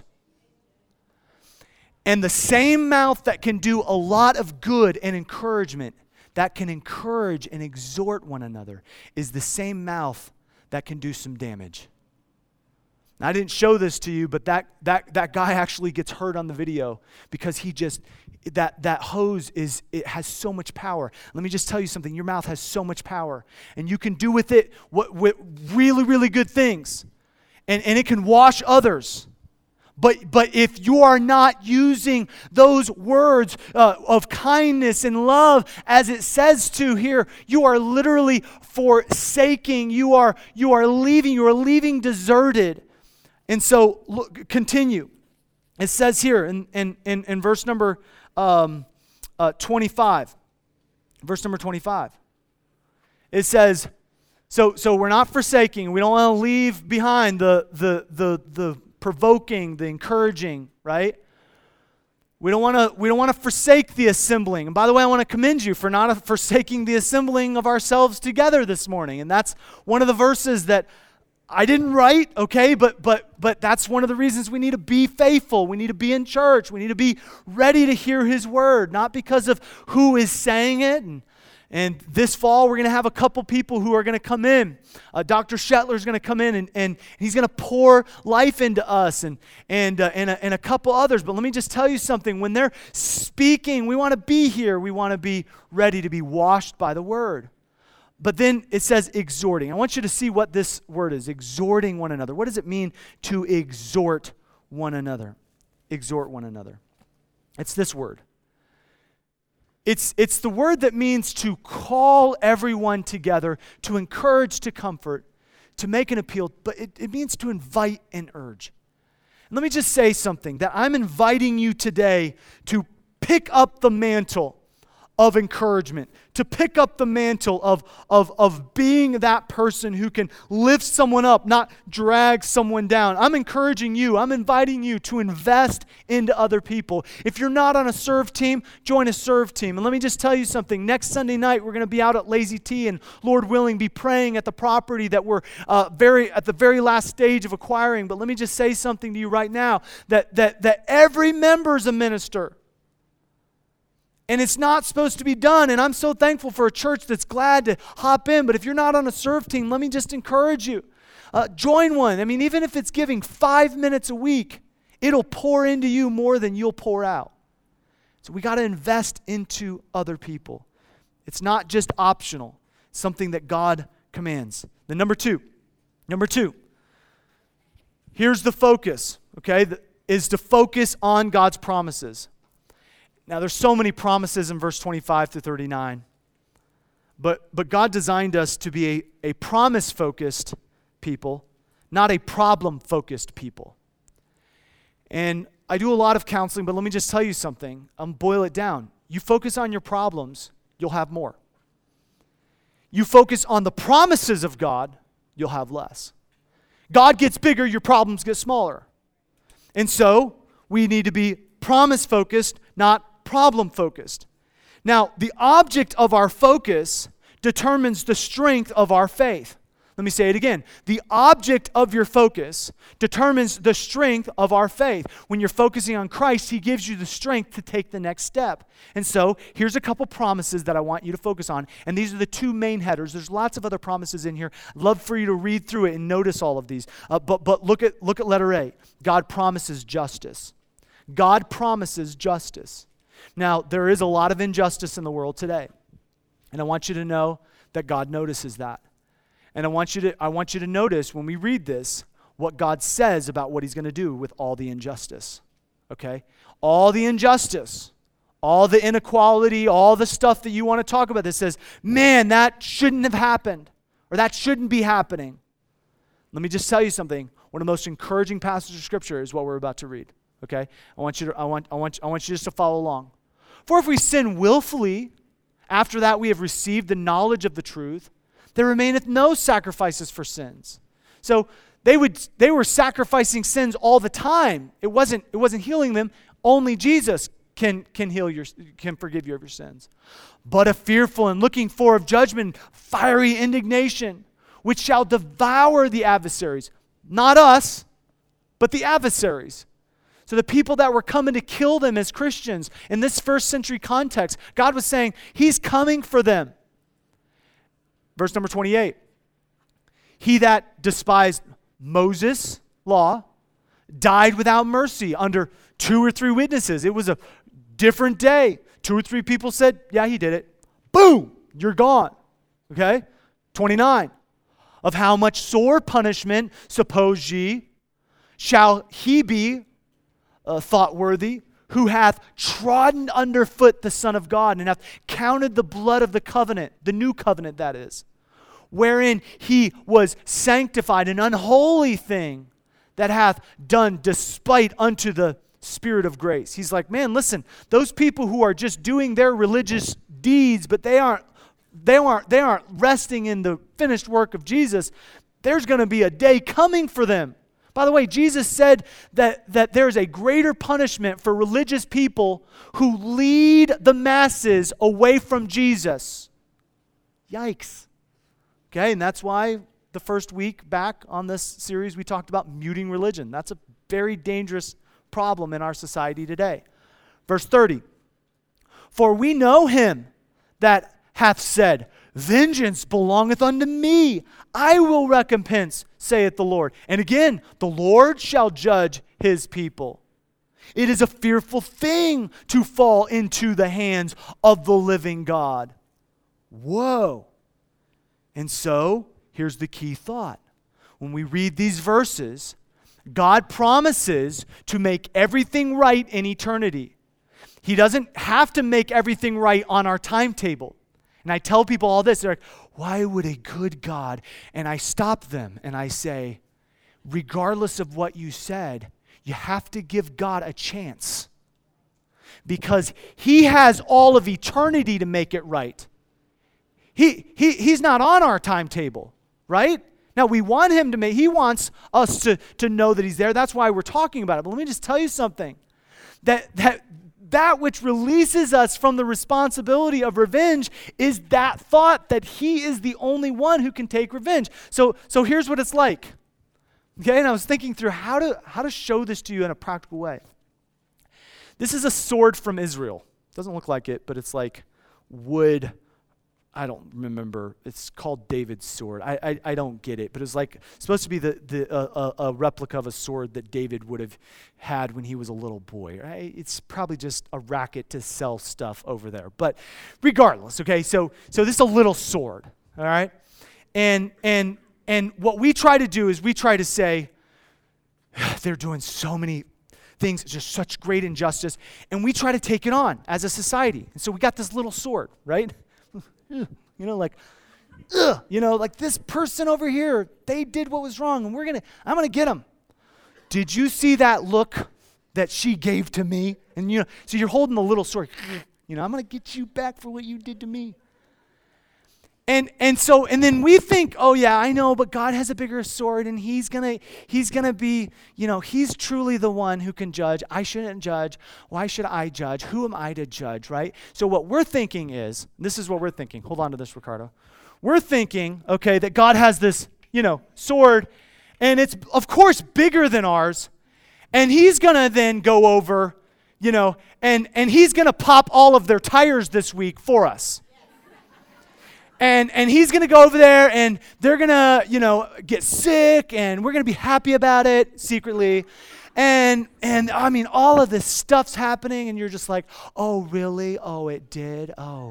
And the same mouth that can do a lot of good and encouragement, that can encourage and exhort one another, is the same mouth that can do some damage. Now, I didn't show this to you, but that that that guy actually gets hurt on the video because he just, that that hose is, it has so much power. Let me just tell you something. Your mouth has so much power, and you can do with it what, what really, really good things, and, and it can wash others. But but if you are not using those words uh, of kindness and love as it says to here, you are literally forsaking. You are you are leaving. You are leaving deserted. And so look, continue. It says here in in in, in verse number um, uh, twenty-five. Verse number twenty-five. It says, so so we're not forsaking. We don't want to leave behind the the the the. provoking, the encouraging, right? We don't want to we don't want to forsake the assembling. And by the way, I want to commend you for not forsaking the assembling of ourselves together this morning. And that's one of the verses that I didn't write, okay, but but but that's one of the reasons we need to be faithful. We need to be in church. We need to be ready to hear his word, not because of who is saying it. And And this fall, we're going to have a couple people who are going to come in. Uh, Doctor Shetler is going to come in, and, and he's going to pour life into us, and and uh, and, a, and a couple others. But let me just tell you something. When they're speaking, we want to be here. We want to be ready to be washed by the word. But then it says exhorting. I want you to see what this word is, exhorting one another. What does it mean to exhort one another? Exhort one another. It's this word. It's, it's the word that means to call everyone together, to encourage, to comfort, to make an appeal, but it, it means to invite and urge. And let me just say something, that I'm inviting you today to pick up the mantle of encouragement, to pick up the mantle of, of, of being that person who can lift someone up, not drag someone down. I'm encouraging you, I'm inviting you to invest into other people. If you're not on a serve team, join a serve team. And let me just tell you something. Next Sunday night, we're going to be out at Lazy T, and Lord willing, be praying at the property that we're uh, very at the very last stage of acquiring. But let me just say something to you right now, that that that every member is a minister. And it's not supposed to be done. And I'm so thankful for a church that's glad to hop in. But if you're not on a serve team, let me just encourage you. Uh, join one. I mean, even if it's giving five minutes a week, it'll pour into you more than you'll pour out. So we got to invest into other people. It's not just optional. It's something that God commands. Then number two. Number two. Here's the focus, okay, the, is to focus on God's promises. Now, there's so many promises in verse twenty-five to thirty-nine. But, but God designed us to be a, a promise-focused people, not a problem-focused people. And I do a lot of counseling, but let me just tell you something. I'll boil it down. You focus on your problems, you'll have more. You focus on the promises of God, you'll have less. God gets bigger, your problems get smaller. And so, we need to be promise-focused, not problem-focused. Now, the object of our focus determines the strength of our faith. Let me say it again. The object of your focus determines the strength of our faith. When you're focusing on Christ, He gives you the strength to take the next step. And so, here's a couple promises that I want you to focus on. And these are the two main headers. There's lots of other promises in here. I'd love for you to read through it and notice all of these. Uh, but but look at look at letter A. God promises justice. God promises justice. Now, there is a lot of injustice in the world today. And I want you to know that God notices that. And I want you to I want you to notice when we read this what God says about what He's going to do with all the injustice. Okay? All the injustice, all the inequality, all the stuff that you want to talk about that says, man, that shouldn't have happened, or that shouldn't be happening. Let me just tell you something. One of the most encouraging passages of Scripture is what we're about to read. Okay? I want you to I want I want I want you just to follow along. For if we sin willfully, after that we have received the knowledge of the truth, there remaineth no sacrifices for sins. So they would they were sacrificing sins all the time. It wasn't it wasn't healing them. Only Jesus can can heal your can forgive you of your sins. But a fearful and looking for of judgment, fiery indignation, which shall devour the adversaries, not us, but the adversaries. So the people that were coming to kill them as Christians in this first century context, God was saying he's coming for them. Verse number twenty-eight. He that despised Moses' law died without mercy under two or three witnesses. It was a different day. Two or three people said, yeah, he did it. Boom, you're gone. Okay? twenty-nine. Of how much sore punishment, suppose ye, shall he be Uh, thought worthy, who hath trodden underfoot the Son of God, and hath counted the blood of the covenant, the new covenant that is, wherein he was sanctified, an unholy thing that hath done despite unto the Spirit of grace. He's like, man, listen, those people who are just doing their religious deeds, but they aren't, they aren't, they aren't resting in the finished work of Jesus, there's going to be a day coming for them. By the way, Jesus said that, that there's a greater punishment for religious people who lead the masses away from Jesus. Yikes. Okay, and that's why the first week back on this series we talked about muting religion. That's a very dangerous problem in our society today. Verse thirty. For we know him that hath said, vengeance belongeth unto me. I will recompense, saith the Lord. And again, the Lord shall judge his people. It is a fearful thing to fall into the hands of the living God. Whoa. And so, here's the key thought. When we read these verses, God promises to make everything right in eternity. He doesn't have to make everything right on our timetable. And I tell people all this, they're like, why would a good God? And I stop them and I say, regardless of what you said, you have to give God a chance. Because he has all of eternity to make it right. He, he, he's not on our timetable, right? Now, we want him to make, he wants us to, to know that he's there. That's why we're talking about it. But let me just tell you something. That, that, That which releases us from the responsibility of revenge is that thought that he is the only one who can take revenge. So, so here's what it's like. Okay, and I was thinking through how to how to show this to you in a practical way. This is a sword from Israel. Doesn't look like it, but it's like wood. I don't remember. It's called David's sword. I I, I don't get it, but it's like supposed to be the the uh, a, a replica of a sword that David would have had when he was a little boy. Right? It's probably just a racket to sell stuff over there. But regardless, okay. So so this is a little sword. All right, and and and what we try to do is we try to say they're doing so many things, it's just such great injustice, and we try to take it on as a society. And so we got this little sword, right? You know, like, ugh, you know, like this person over here, they did what was wrong, and we're going to, I'm going to get them. Did you see that look that she gave to me? And, you know, so you're holding the little sword. You know, I'm going to get you back for what you did to me. And and so, and then we think, oh yeah, I know, but God has a bigger sword, and he's going to, he's going to be, you know, he's truly the one who can judge. I shouldn't judge. Why should I judge? Who am I to judge, right? So what we're thinking is, this is what we're thinking. Hold on to this, Ricardo. We're thinking, okay, that God has this, you know, sword, and it's, of course, bigger than ours, and he's going to then go over, you know, and, and he's going to pop all of their tires this week for us. And and he's going to go over there, and they're going to, you know, get sick, and we're going to be happy about it secretly. And, and I mean, all of this stuff's happening, and you're just like, oh, really? Oh, it did? Oh.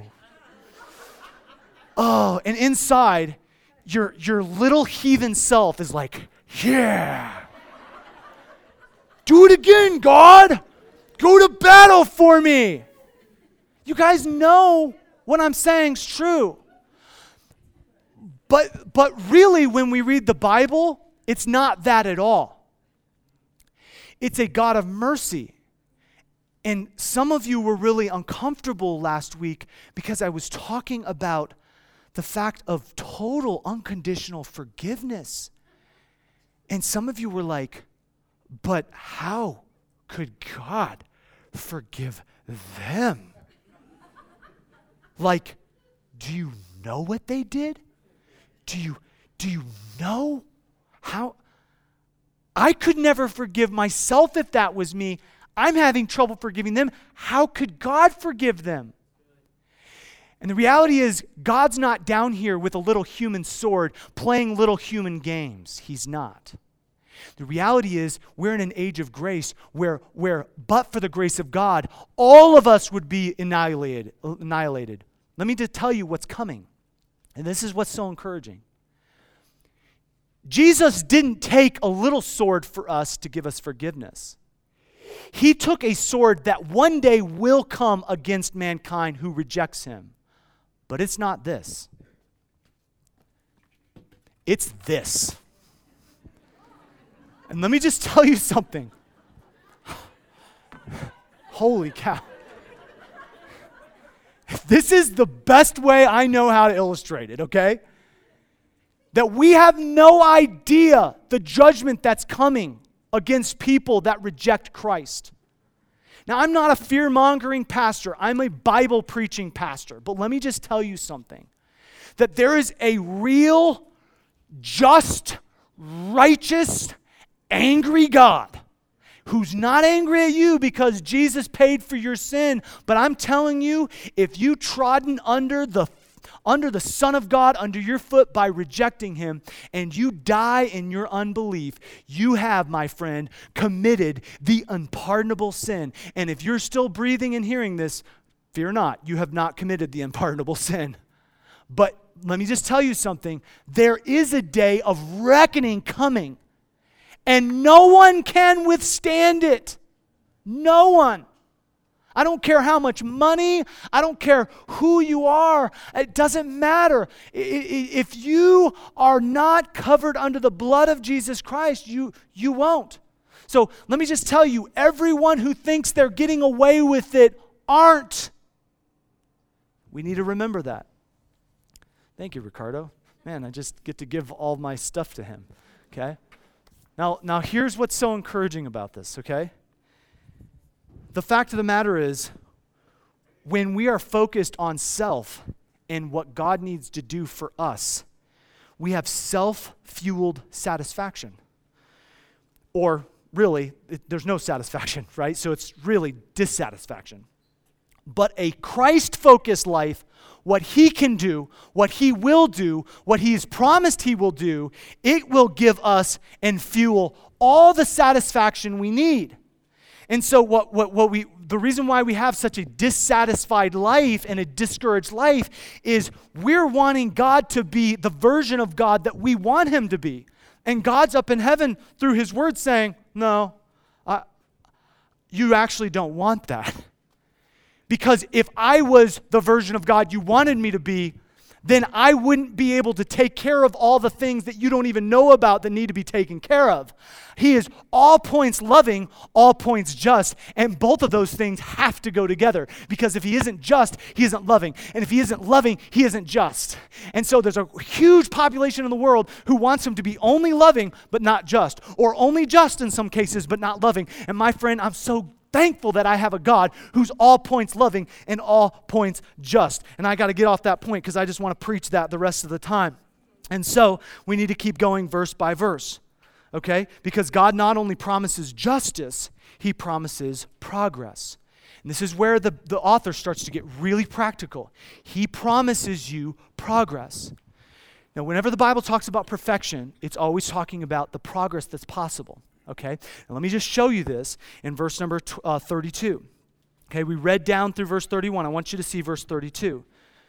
Oh, and inside, your your little heathen self is like, yeah. Do it again, God. Go to battle for me. You guys know what I'm saying is true. But but really, when we read the Bible, it's not that at all. It's a God of mercy. And some of you were really uncomfortable last week because I was talking about the fact of total unconditional forgiveness. And some of you were like, but how could God forgive them? Like, do you know what they did? Do you, do you know how? I could never forgive myself if that was me. I'm having trouble forgiving them. How could God forgive them? And the reality is, God's not down here with a little human sword playing little human games. He's not. The reality is, we're in an age of grace where, where but for the grace of God, all of us would be annihilated. annihilated. Let me just tell you what's coming. And this is what's so encouraging. Jesus didn't take a little sword for us to give us forgiveness. He took a sword that one day will come against mankind who rejects him. But it's not this. It's this. And let me just tell you something. Holy cow. This is the best way I know how to illustrate it, okay? That we have no idea the judgment that's coming against people that reject Christ. Now, I'm not a fear-mongering pastor. I'm a Bible-preaching pastor. But let me just tell you something. That there is a real, just, righteous, angry God who's not angry at you because Jesus paid for your sin. But I'm telling you, if you trodden under the under the Son of God, under your foot by rejecting him, and you die in your unbelief, you have, my friend, committed the unpardonable sin. And if you're still breathing and hearing this, fear not, you have not committed the unpardonable sin. But let me just tell you something. There is a day of reckoning coming, and no one can withstand it. No one. I don't care how much money, I don't care who you are, it doesn't matter. If you are not covered under the blood of Jesus Christ, you, you won't. So let me just tell you, everyone who thinks they're getting away with it aren't. We need to remember that. Thank you, Ricardo. Man, I just get to give all my stuff to him, okay? Now, now here's what's so encouraging about this, okay? The fact of the matter is, when we are focused on self and what God needs to do for us, we have self-fueled satisfaction. Or really, it, there's no satisfaction, right? So it's really dissatisfaction. But a Christ-focused life, what he can do, what he will do, what he's promised he will do, it will give us and fuel all the satisfaction we need. And so what, what, what we, the reason why we have such a dissatisfied life and a discouraged life is we're wanting God to be the version of God that we want him to be. And God's up in heaven through his word saying, no, uh, you actually don't want that. Because if I was the version of God you wanted me to be, then I wouldn't be able to take care of all the things that you don't even know about that need to be taken care of. He is all points loving, all points just, and both of those things have to go together, because if he isn't just, he isn't loving, and if he isn't loving, he isn't just. And so there's a huge population in the world who wants him to be only loving but not just, or only just in some cases but not loving. And my friend, I'm so thankful that I have a God who's all points loving and all points just. And I got to get off that point because I just want to preach that the rest of the time. And so we need to keep going verse by verse, okay? Because God not only promises justice, he promises progress. And this is where the, the author starts to get really practical. He promises you progress. Now, whenever the Bible talks about perfection, it's always talking about the progress that's possible. Okay, and let me just show you this in verse number uh, thirty-two. Okay, we read down through verse thirty-one. I want you to see verse thirty-two.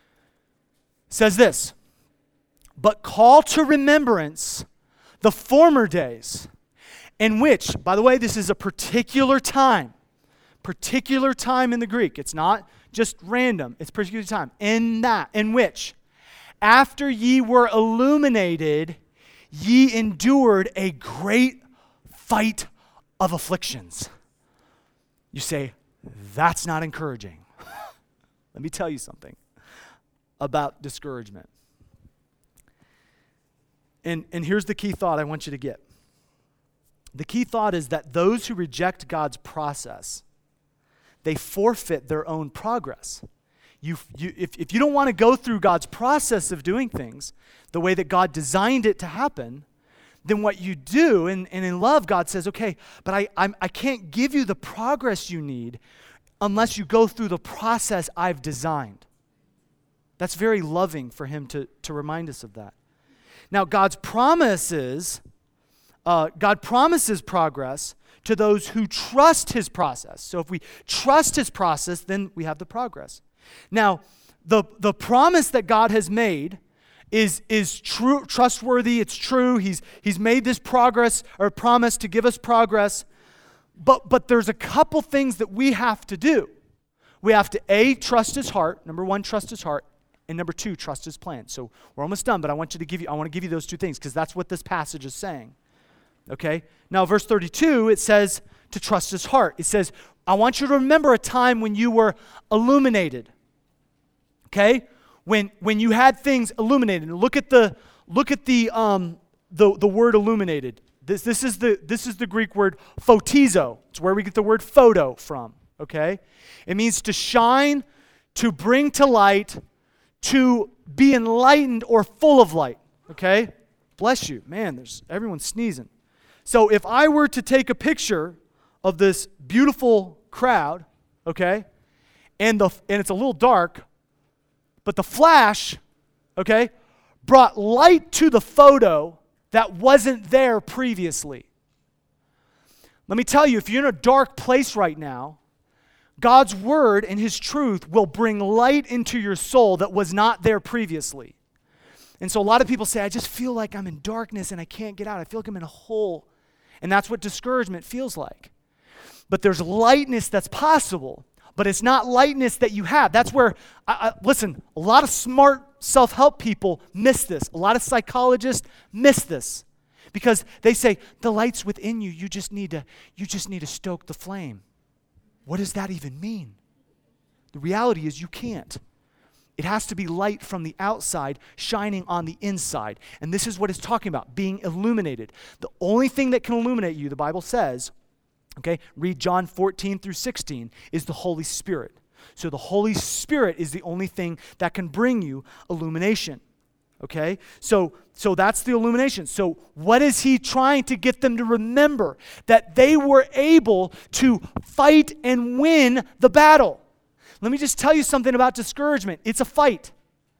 It says this, but call to remembrance the former days, in which, by the way, this is a particular time, particular time in the Greek. It's not just random, it's particular time. In that, in which, after ye were illuminated, ye endured a great fight of afflictions. You say, That's not encouraging. Let me tell you something about discouragement. And, and here's the key thought I want you to get. The key thought is that those who reject God's process, they forfeit their own progress. You, you, if, if you don't want to go through God's process of doing things the way that God designed it to happen, then what you do, and, and in love, God says, okay, but I, I'm, I can't give you the progress you need unless you go through the process I've designed. That's very loving for him to, to remind us of that. Now, God's promises, uh, God promises progress to those who trust his process. So if we trust his process, then we have the progress. Now, the, the promise that God has made is, is true, trustworthy, it's true. He's, he's made this progress or promise to give us progress. But, but there's a couple things that we have to do. We have to, A, trust his heart. Number one, trust his heart. And number two, trust his plan. So we're almost done, but I want you to give you, I want to give you those two things because that's what this passage is saying. Okay? Now, verse thirty-two, it says to trust his heart. It says, I want you to remember a time when you were illuminated. Okay? When when you had things illuminated. Look at the look at the um the, the word illuminated. This this is the this is the Greek word photizo. It's where we get the word photo from. Okay? It means to shine, to bring to light, to be enlightened or full of light. Okay? Bless you. Man, there's everyone's sneezing. So if I were to take a picture of this beautiful crowd, okay, and the and it's a little dark, but the flash, okay, brought light to the photo that wasn't there previously. Let me tell you, if you're in a dark place right now, God's word and his truth will bring light into your soul that was not there previously. And so a lot of people say, I just feel like I'm in darkness and I can't get out. I feel like I'm in a hole. And that's what discouragement feels like. But there's lightness that's possible, but it's not lightness that you have. That's where, I, I, listen, a lot of smart self-help people miss this. A lot of psychologists miss this because they say, the light's within you. You just need to, you just need to stoke the flame. What does that even mean? The reality is you can't. It has to be light from the outside shining on the inside. And this is what it's talking about, being illuminated. The only thing that can illuminate you, the Bible says, okay, read John fourteen through sixteen, is the Holy Spirit. So the Holy Spirit is the only thing that can bring you illumination. Okay? So, so that's the illumination. So what is he trying to get them to remember? That they were able to fight and win the battle. Let me just tell you something about discouragement. It's a fight.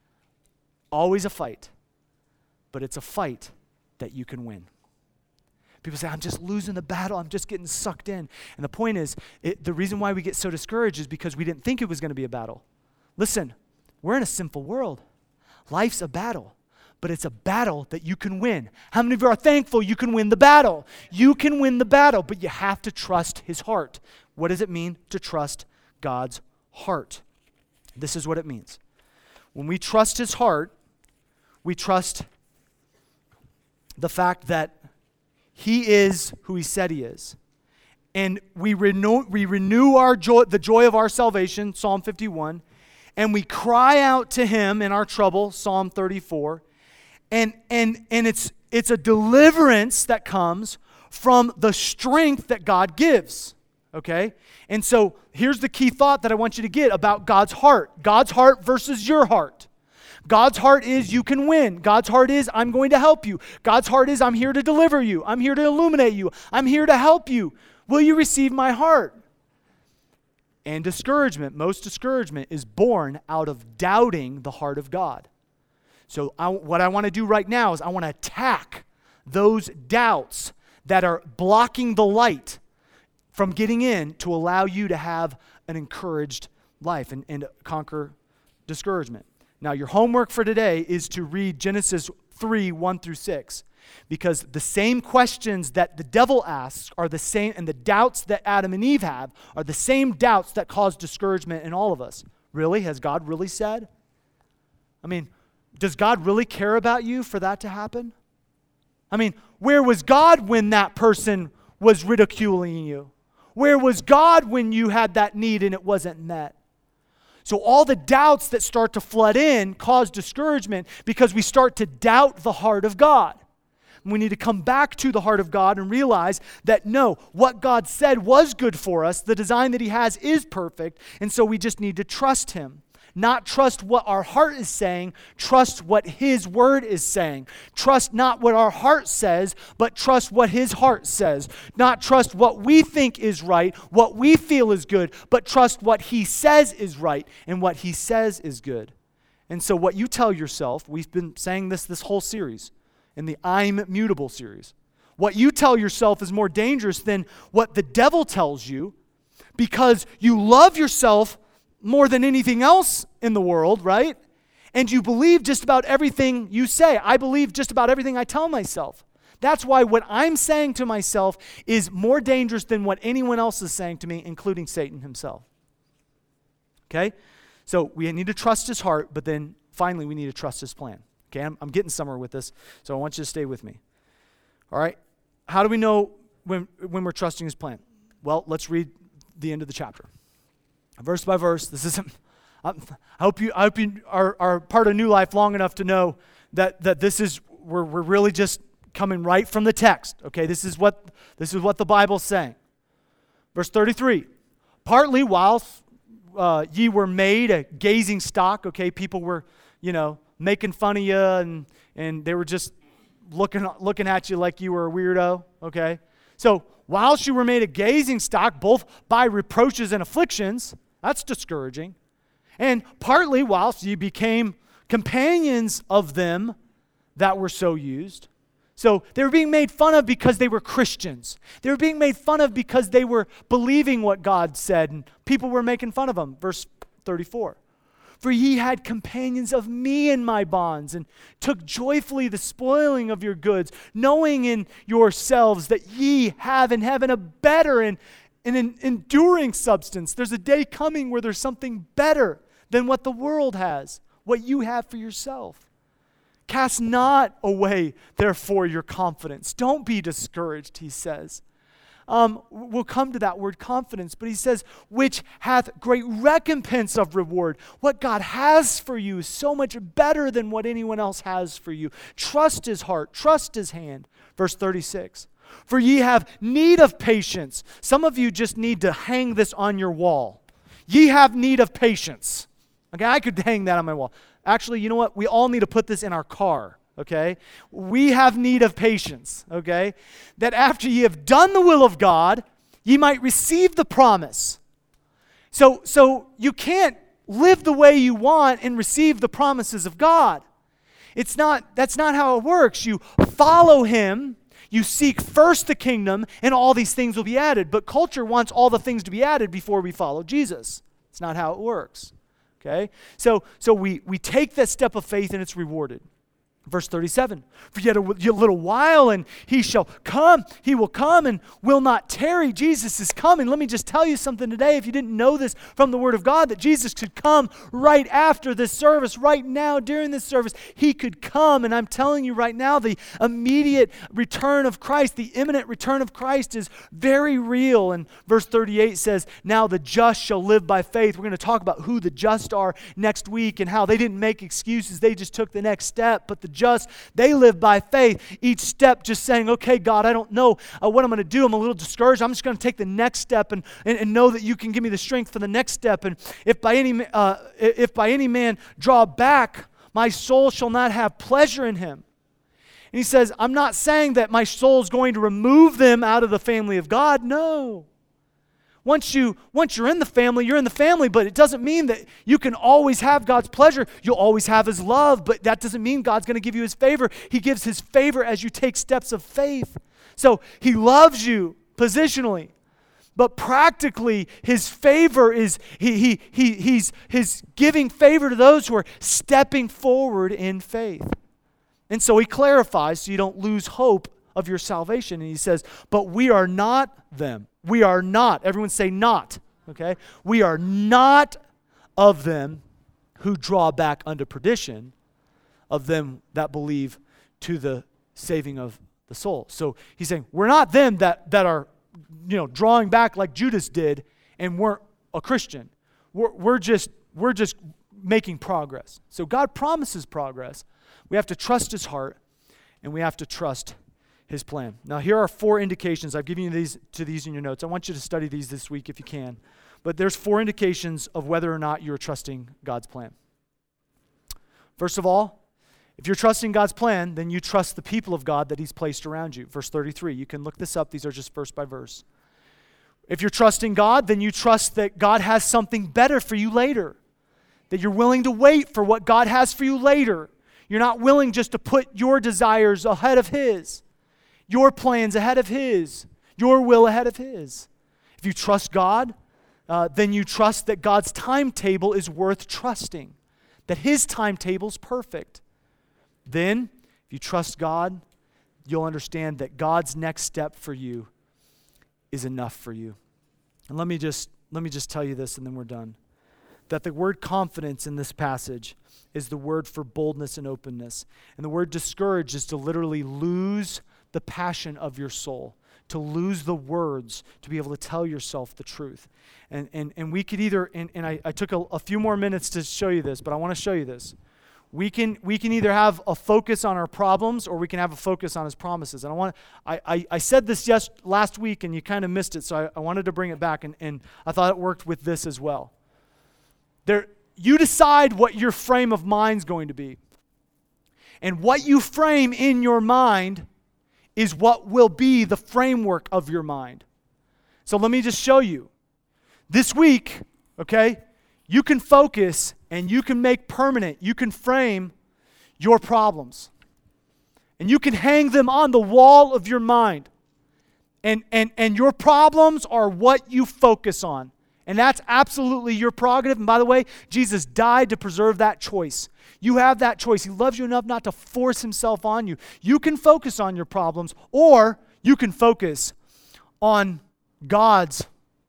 Always a fight. But it's a fight that you can win. People say, I'm just losing the battle. I'm just getting sucked in. And the point is, it, the reason why we get so discouraged is because we didn't think it was going to be a battle. Listen, we're in a sinful world. Life's a battle. But it's a battle that you can win. How many of you are thankful you can win the battle? You can win the battle, but you have to trust his heart. What does it mean to trust God's heart? This is what it means. When we trust his heart, we trust the fact that he is who he said he is. And we renew, we renew our joy, the joy of our salvation, Psalm fifty-one, and we cry out to him in our trouble, Psalm thirty-four. And and and it's it's a deliverance that comes from the strength that God gives. Okay? And so here's the key thought that I want you to get about God's heart. God's heart versus your heart. God's heart is you can win. God's heart is I'm going to help you. God's heart is I'm here to deliver you. I'm here to illuminate you. I'm here to help you. Will you receive my heart? And discouragement, most discouragement is born out of doubting the heart of God. So I, what I want to do right now is I want to attack those doubts that are blocking the light from getting in to allow you to have an encouraged life and, and conquer discouragement. Now, your homework for today is to read Genesis three, one through six, because the same questions that the devil asks are the same, and the doubts that Adam and Eve have are the same doubts that cause discouragement in all of us. Really? Has God really said? I mean, does God really care about you for that to happen? I mean, where was God when that person was ridiculing you? Where was God when you had that need and it wasn't met? So all the doubts that start to flood in cause discouragement because we start to doubt the heart of God. We need to come back to the heart of God and realize that no, what God said was good for us. The design that he has is perfect. And so we just need to trust him. Not trust what our heart is saying. Trust what his word is saying. Trust not what our heart says, but trust what his heart says. Not trust what we think is right, what we feel is good, but trust what he says is right and what he says is good. And so what you tell yourself, we've been saying this this whole series, in the I'm Mutable series. What you tell yourself is more dangerous than what the devil tells you because you love yourself more than anything else in the world, right? And you believe just about everything you say. I believe just about everything I tell myself. That's why what I'm saying to myself is more dangerous than what anyone else is saying to me, including Satan himself. Okay? So we need to trust his heart, but then finally we need to trust his plan. Okay, I'm, I'm getting somewhere with this, so I want you to stay with me. All right, how do we know when, when we're trusting his plan? Well, let's read the end of the chapter. Verse by verse, this isn't, I hope you, I hope you are, are part of New Life long enough to know that, that this is, we're, we're really just coming right from the text. Okay, this is what, this is what the Bible's saying. Verse thirty-three, partly whilst uh, ye were made a gazing stock, okay, people were, you know, making fun of you, and and they were just looking looking at you like you were a weirdo, okay? So, whilst you were made a gazing stock, both by reproaches and afflictions, that's discouraging. And partly whilst you became companions of them that were so used. So, they were being made fun of because they were Christians. They were being made fun of because they were believing what God said, and people were making fun of them. Verse thirty-four. For ye had companions of me in my bonds, and took joyfully the spoiling of your goods, knowing in yourselves that ye have in heaven a better and, and an enduring substance. There's a day coming where there's something better than what the world has, what you have for yourself. Cast not away, therefore, your confidence. Don't be discouraged, he says. Um, we'll come to that word confidence, but he says, which hath great recompense of reward. What God has for you is so much better than what anyone else has for you. Trust his heart, trust his hand. Verse thirty-six, for ye have need of patience. Some of you just need to hang this on your wall. Ye have need of patience. Okay, I could hang that on my wall. Actually, you know what? We all need to put this in our car. Okay? We have need of patience, okay? That after ye have done the will of God, ye might receive the promise. So, so you can't live the way you want and receive the promises of God. It's not, that's not how it works. You follow him, you seek first the kingdom, and all these things will be added. But culture wants all the things to be added before we follow Jesus. It's not how it works, okay? So, so we, we take that step of faith and it's rewarded. Verse thirty-seven, for yet a little while and he shall come, he will come and will not tarry. Jesus is coming. Let me just tell you something today, if you didn't know this from the Word of God, that Jesus could come right after this service, right now during this service. He could come, and I'm telling you right now, the immediate return of Christ, the imminent return of Christ is very real. And verse thirty-eight says, now the just shall live by faith. We're going to talk about who the just are next week and how they didn't make excuses. They just took the next step. But the just, they live by faith. Each step just saying, okay, God, I don't know uh, what I'm going to do. I'm a little discouraged. I'm just going to take the next step and, and, and know that you can give me the strength for the next step. And if by any uh, if by any man draw back, my soul shall not have pleasure in him. And he says, I'm not saying that my soul is going to remove them out of the family of God. No. Once, you, once you're in the family, you're in the family, but it doesn't mean that you can always have God's pleasure. You'll always have his love, but that doesn't mean God's going to give you his favor. He gives his favor as you take steps of faith. So he loves you positionally, but practically his favor is, he, he, he, he's, he's giving favor to those who are stepping forward in faith. And so he clarifies so you don't lose hope of your salvation. And he says, but we are not them. We are not. Everyone say not. Okay? We are not of them who draw back unto perdition, of them that believe to the saving of the soul. So he's saying, we're not them that, that are you know, drawing back like Judas did and weren't a Christian. We're, we're just we're just making progress. So God promises progress. We have to trust his heart, and we have to trust his plan. Now, here are four indications. I've given you these to these in your notes. I want you to study these this week if you can. But there's four indications of whether or not you're trusting God's plan. First of all, if you're trusting God's plan, then you trust the people of God that he's placed around you. Verse thirty-three, you can look this up. These are just verse by verse. If you're trusting God, then you trust that God has something better for you later. That you're willing to wait for what God has for you later. You're not willing just to put your desires ahead of his. Your plans ahead of his. Your will ahead of his. If you trust God, uh, then you trust that God's timetable is worth trusting. That his timetable is perfect. Then, if you trust God, you'll understand that God's next step for you is enough for you. And let me just let me just tell you this, and then we're done. That the word confidence in this passage is the word for boldness and openness. And the word discourage is to literally lose the passion of your soul, to lose the words, to be able to tell yourself the truth. And and, and we could either, and, and I, I took a, a few more minutes to show you this, but I want to show you this. We can we can either have a focus on our problems, or we can have a focus on his promises. And I want I, I, I said this yes last week, and you kind of missed it, so I, I wanted to bring it back, and, and I thought it worked with this as well. There, you decide what your frame of mind's going to be. And what you frame in your mind is what will be the framework of your mind. So let me just show you. This week, okay, you can focus and you can make permanent, you can frame your problems. And you can hang them on the wall of your mind. And, and, and your problems are what you focus on. And that's absolutely your prerogative. And by the way, Jesus died to preserve that choice. You have that choice. He loves you enough not to force himself on you. You can focus on your problems, or you can focus on God's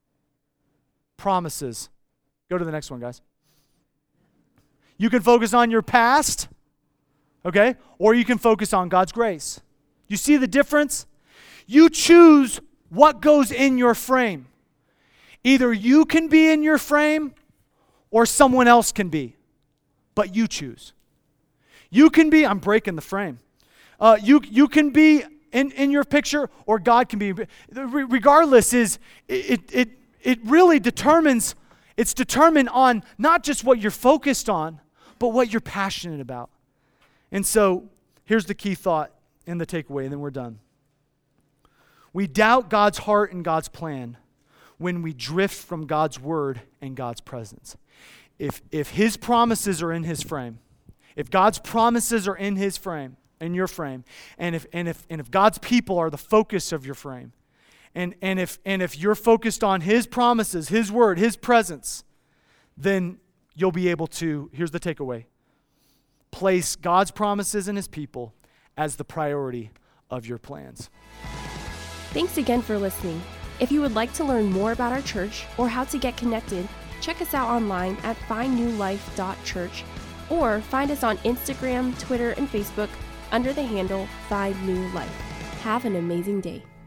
promises. Go to the next one, guys. You can focus on your past, okay? Or you can focus on God's grace. You see the difference? You choose what goes in your frame. Either you can be in your frame or someone else can be. But you choose. You can be, I'm breaking the frame. Uh, you, you can be in, in your picture, or God can be. Regardless, is it, it, it really determines, it's determined on not just what you're focused on, but what you're passionate about. And so, here's the key thought in the takeaway, and then we're done. We doubt God's heart and God's plan when we drift from God's word and God's presence. If if his promises are in his frame, if God's promises are in his frame, in your frame, and if and if and if God's people are the focus of your frame, and and if and if you're focused on his promises, his word, his presence, then you'll be able to, here's the takeaway, place God's promises and his people as the priority of your plans. Thanks again for listening. If you would like to learn more about our church or how to get connected, check us out online at find new life dot church or find us on Instagram, Twitter, and Facebook under the handle Find New Life. Have an amazing day.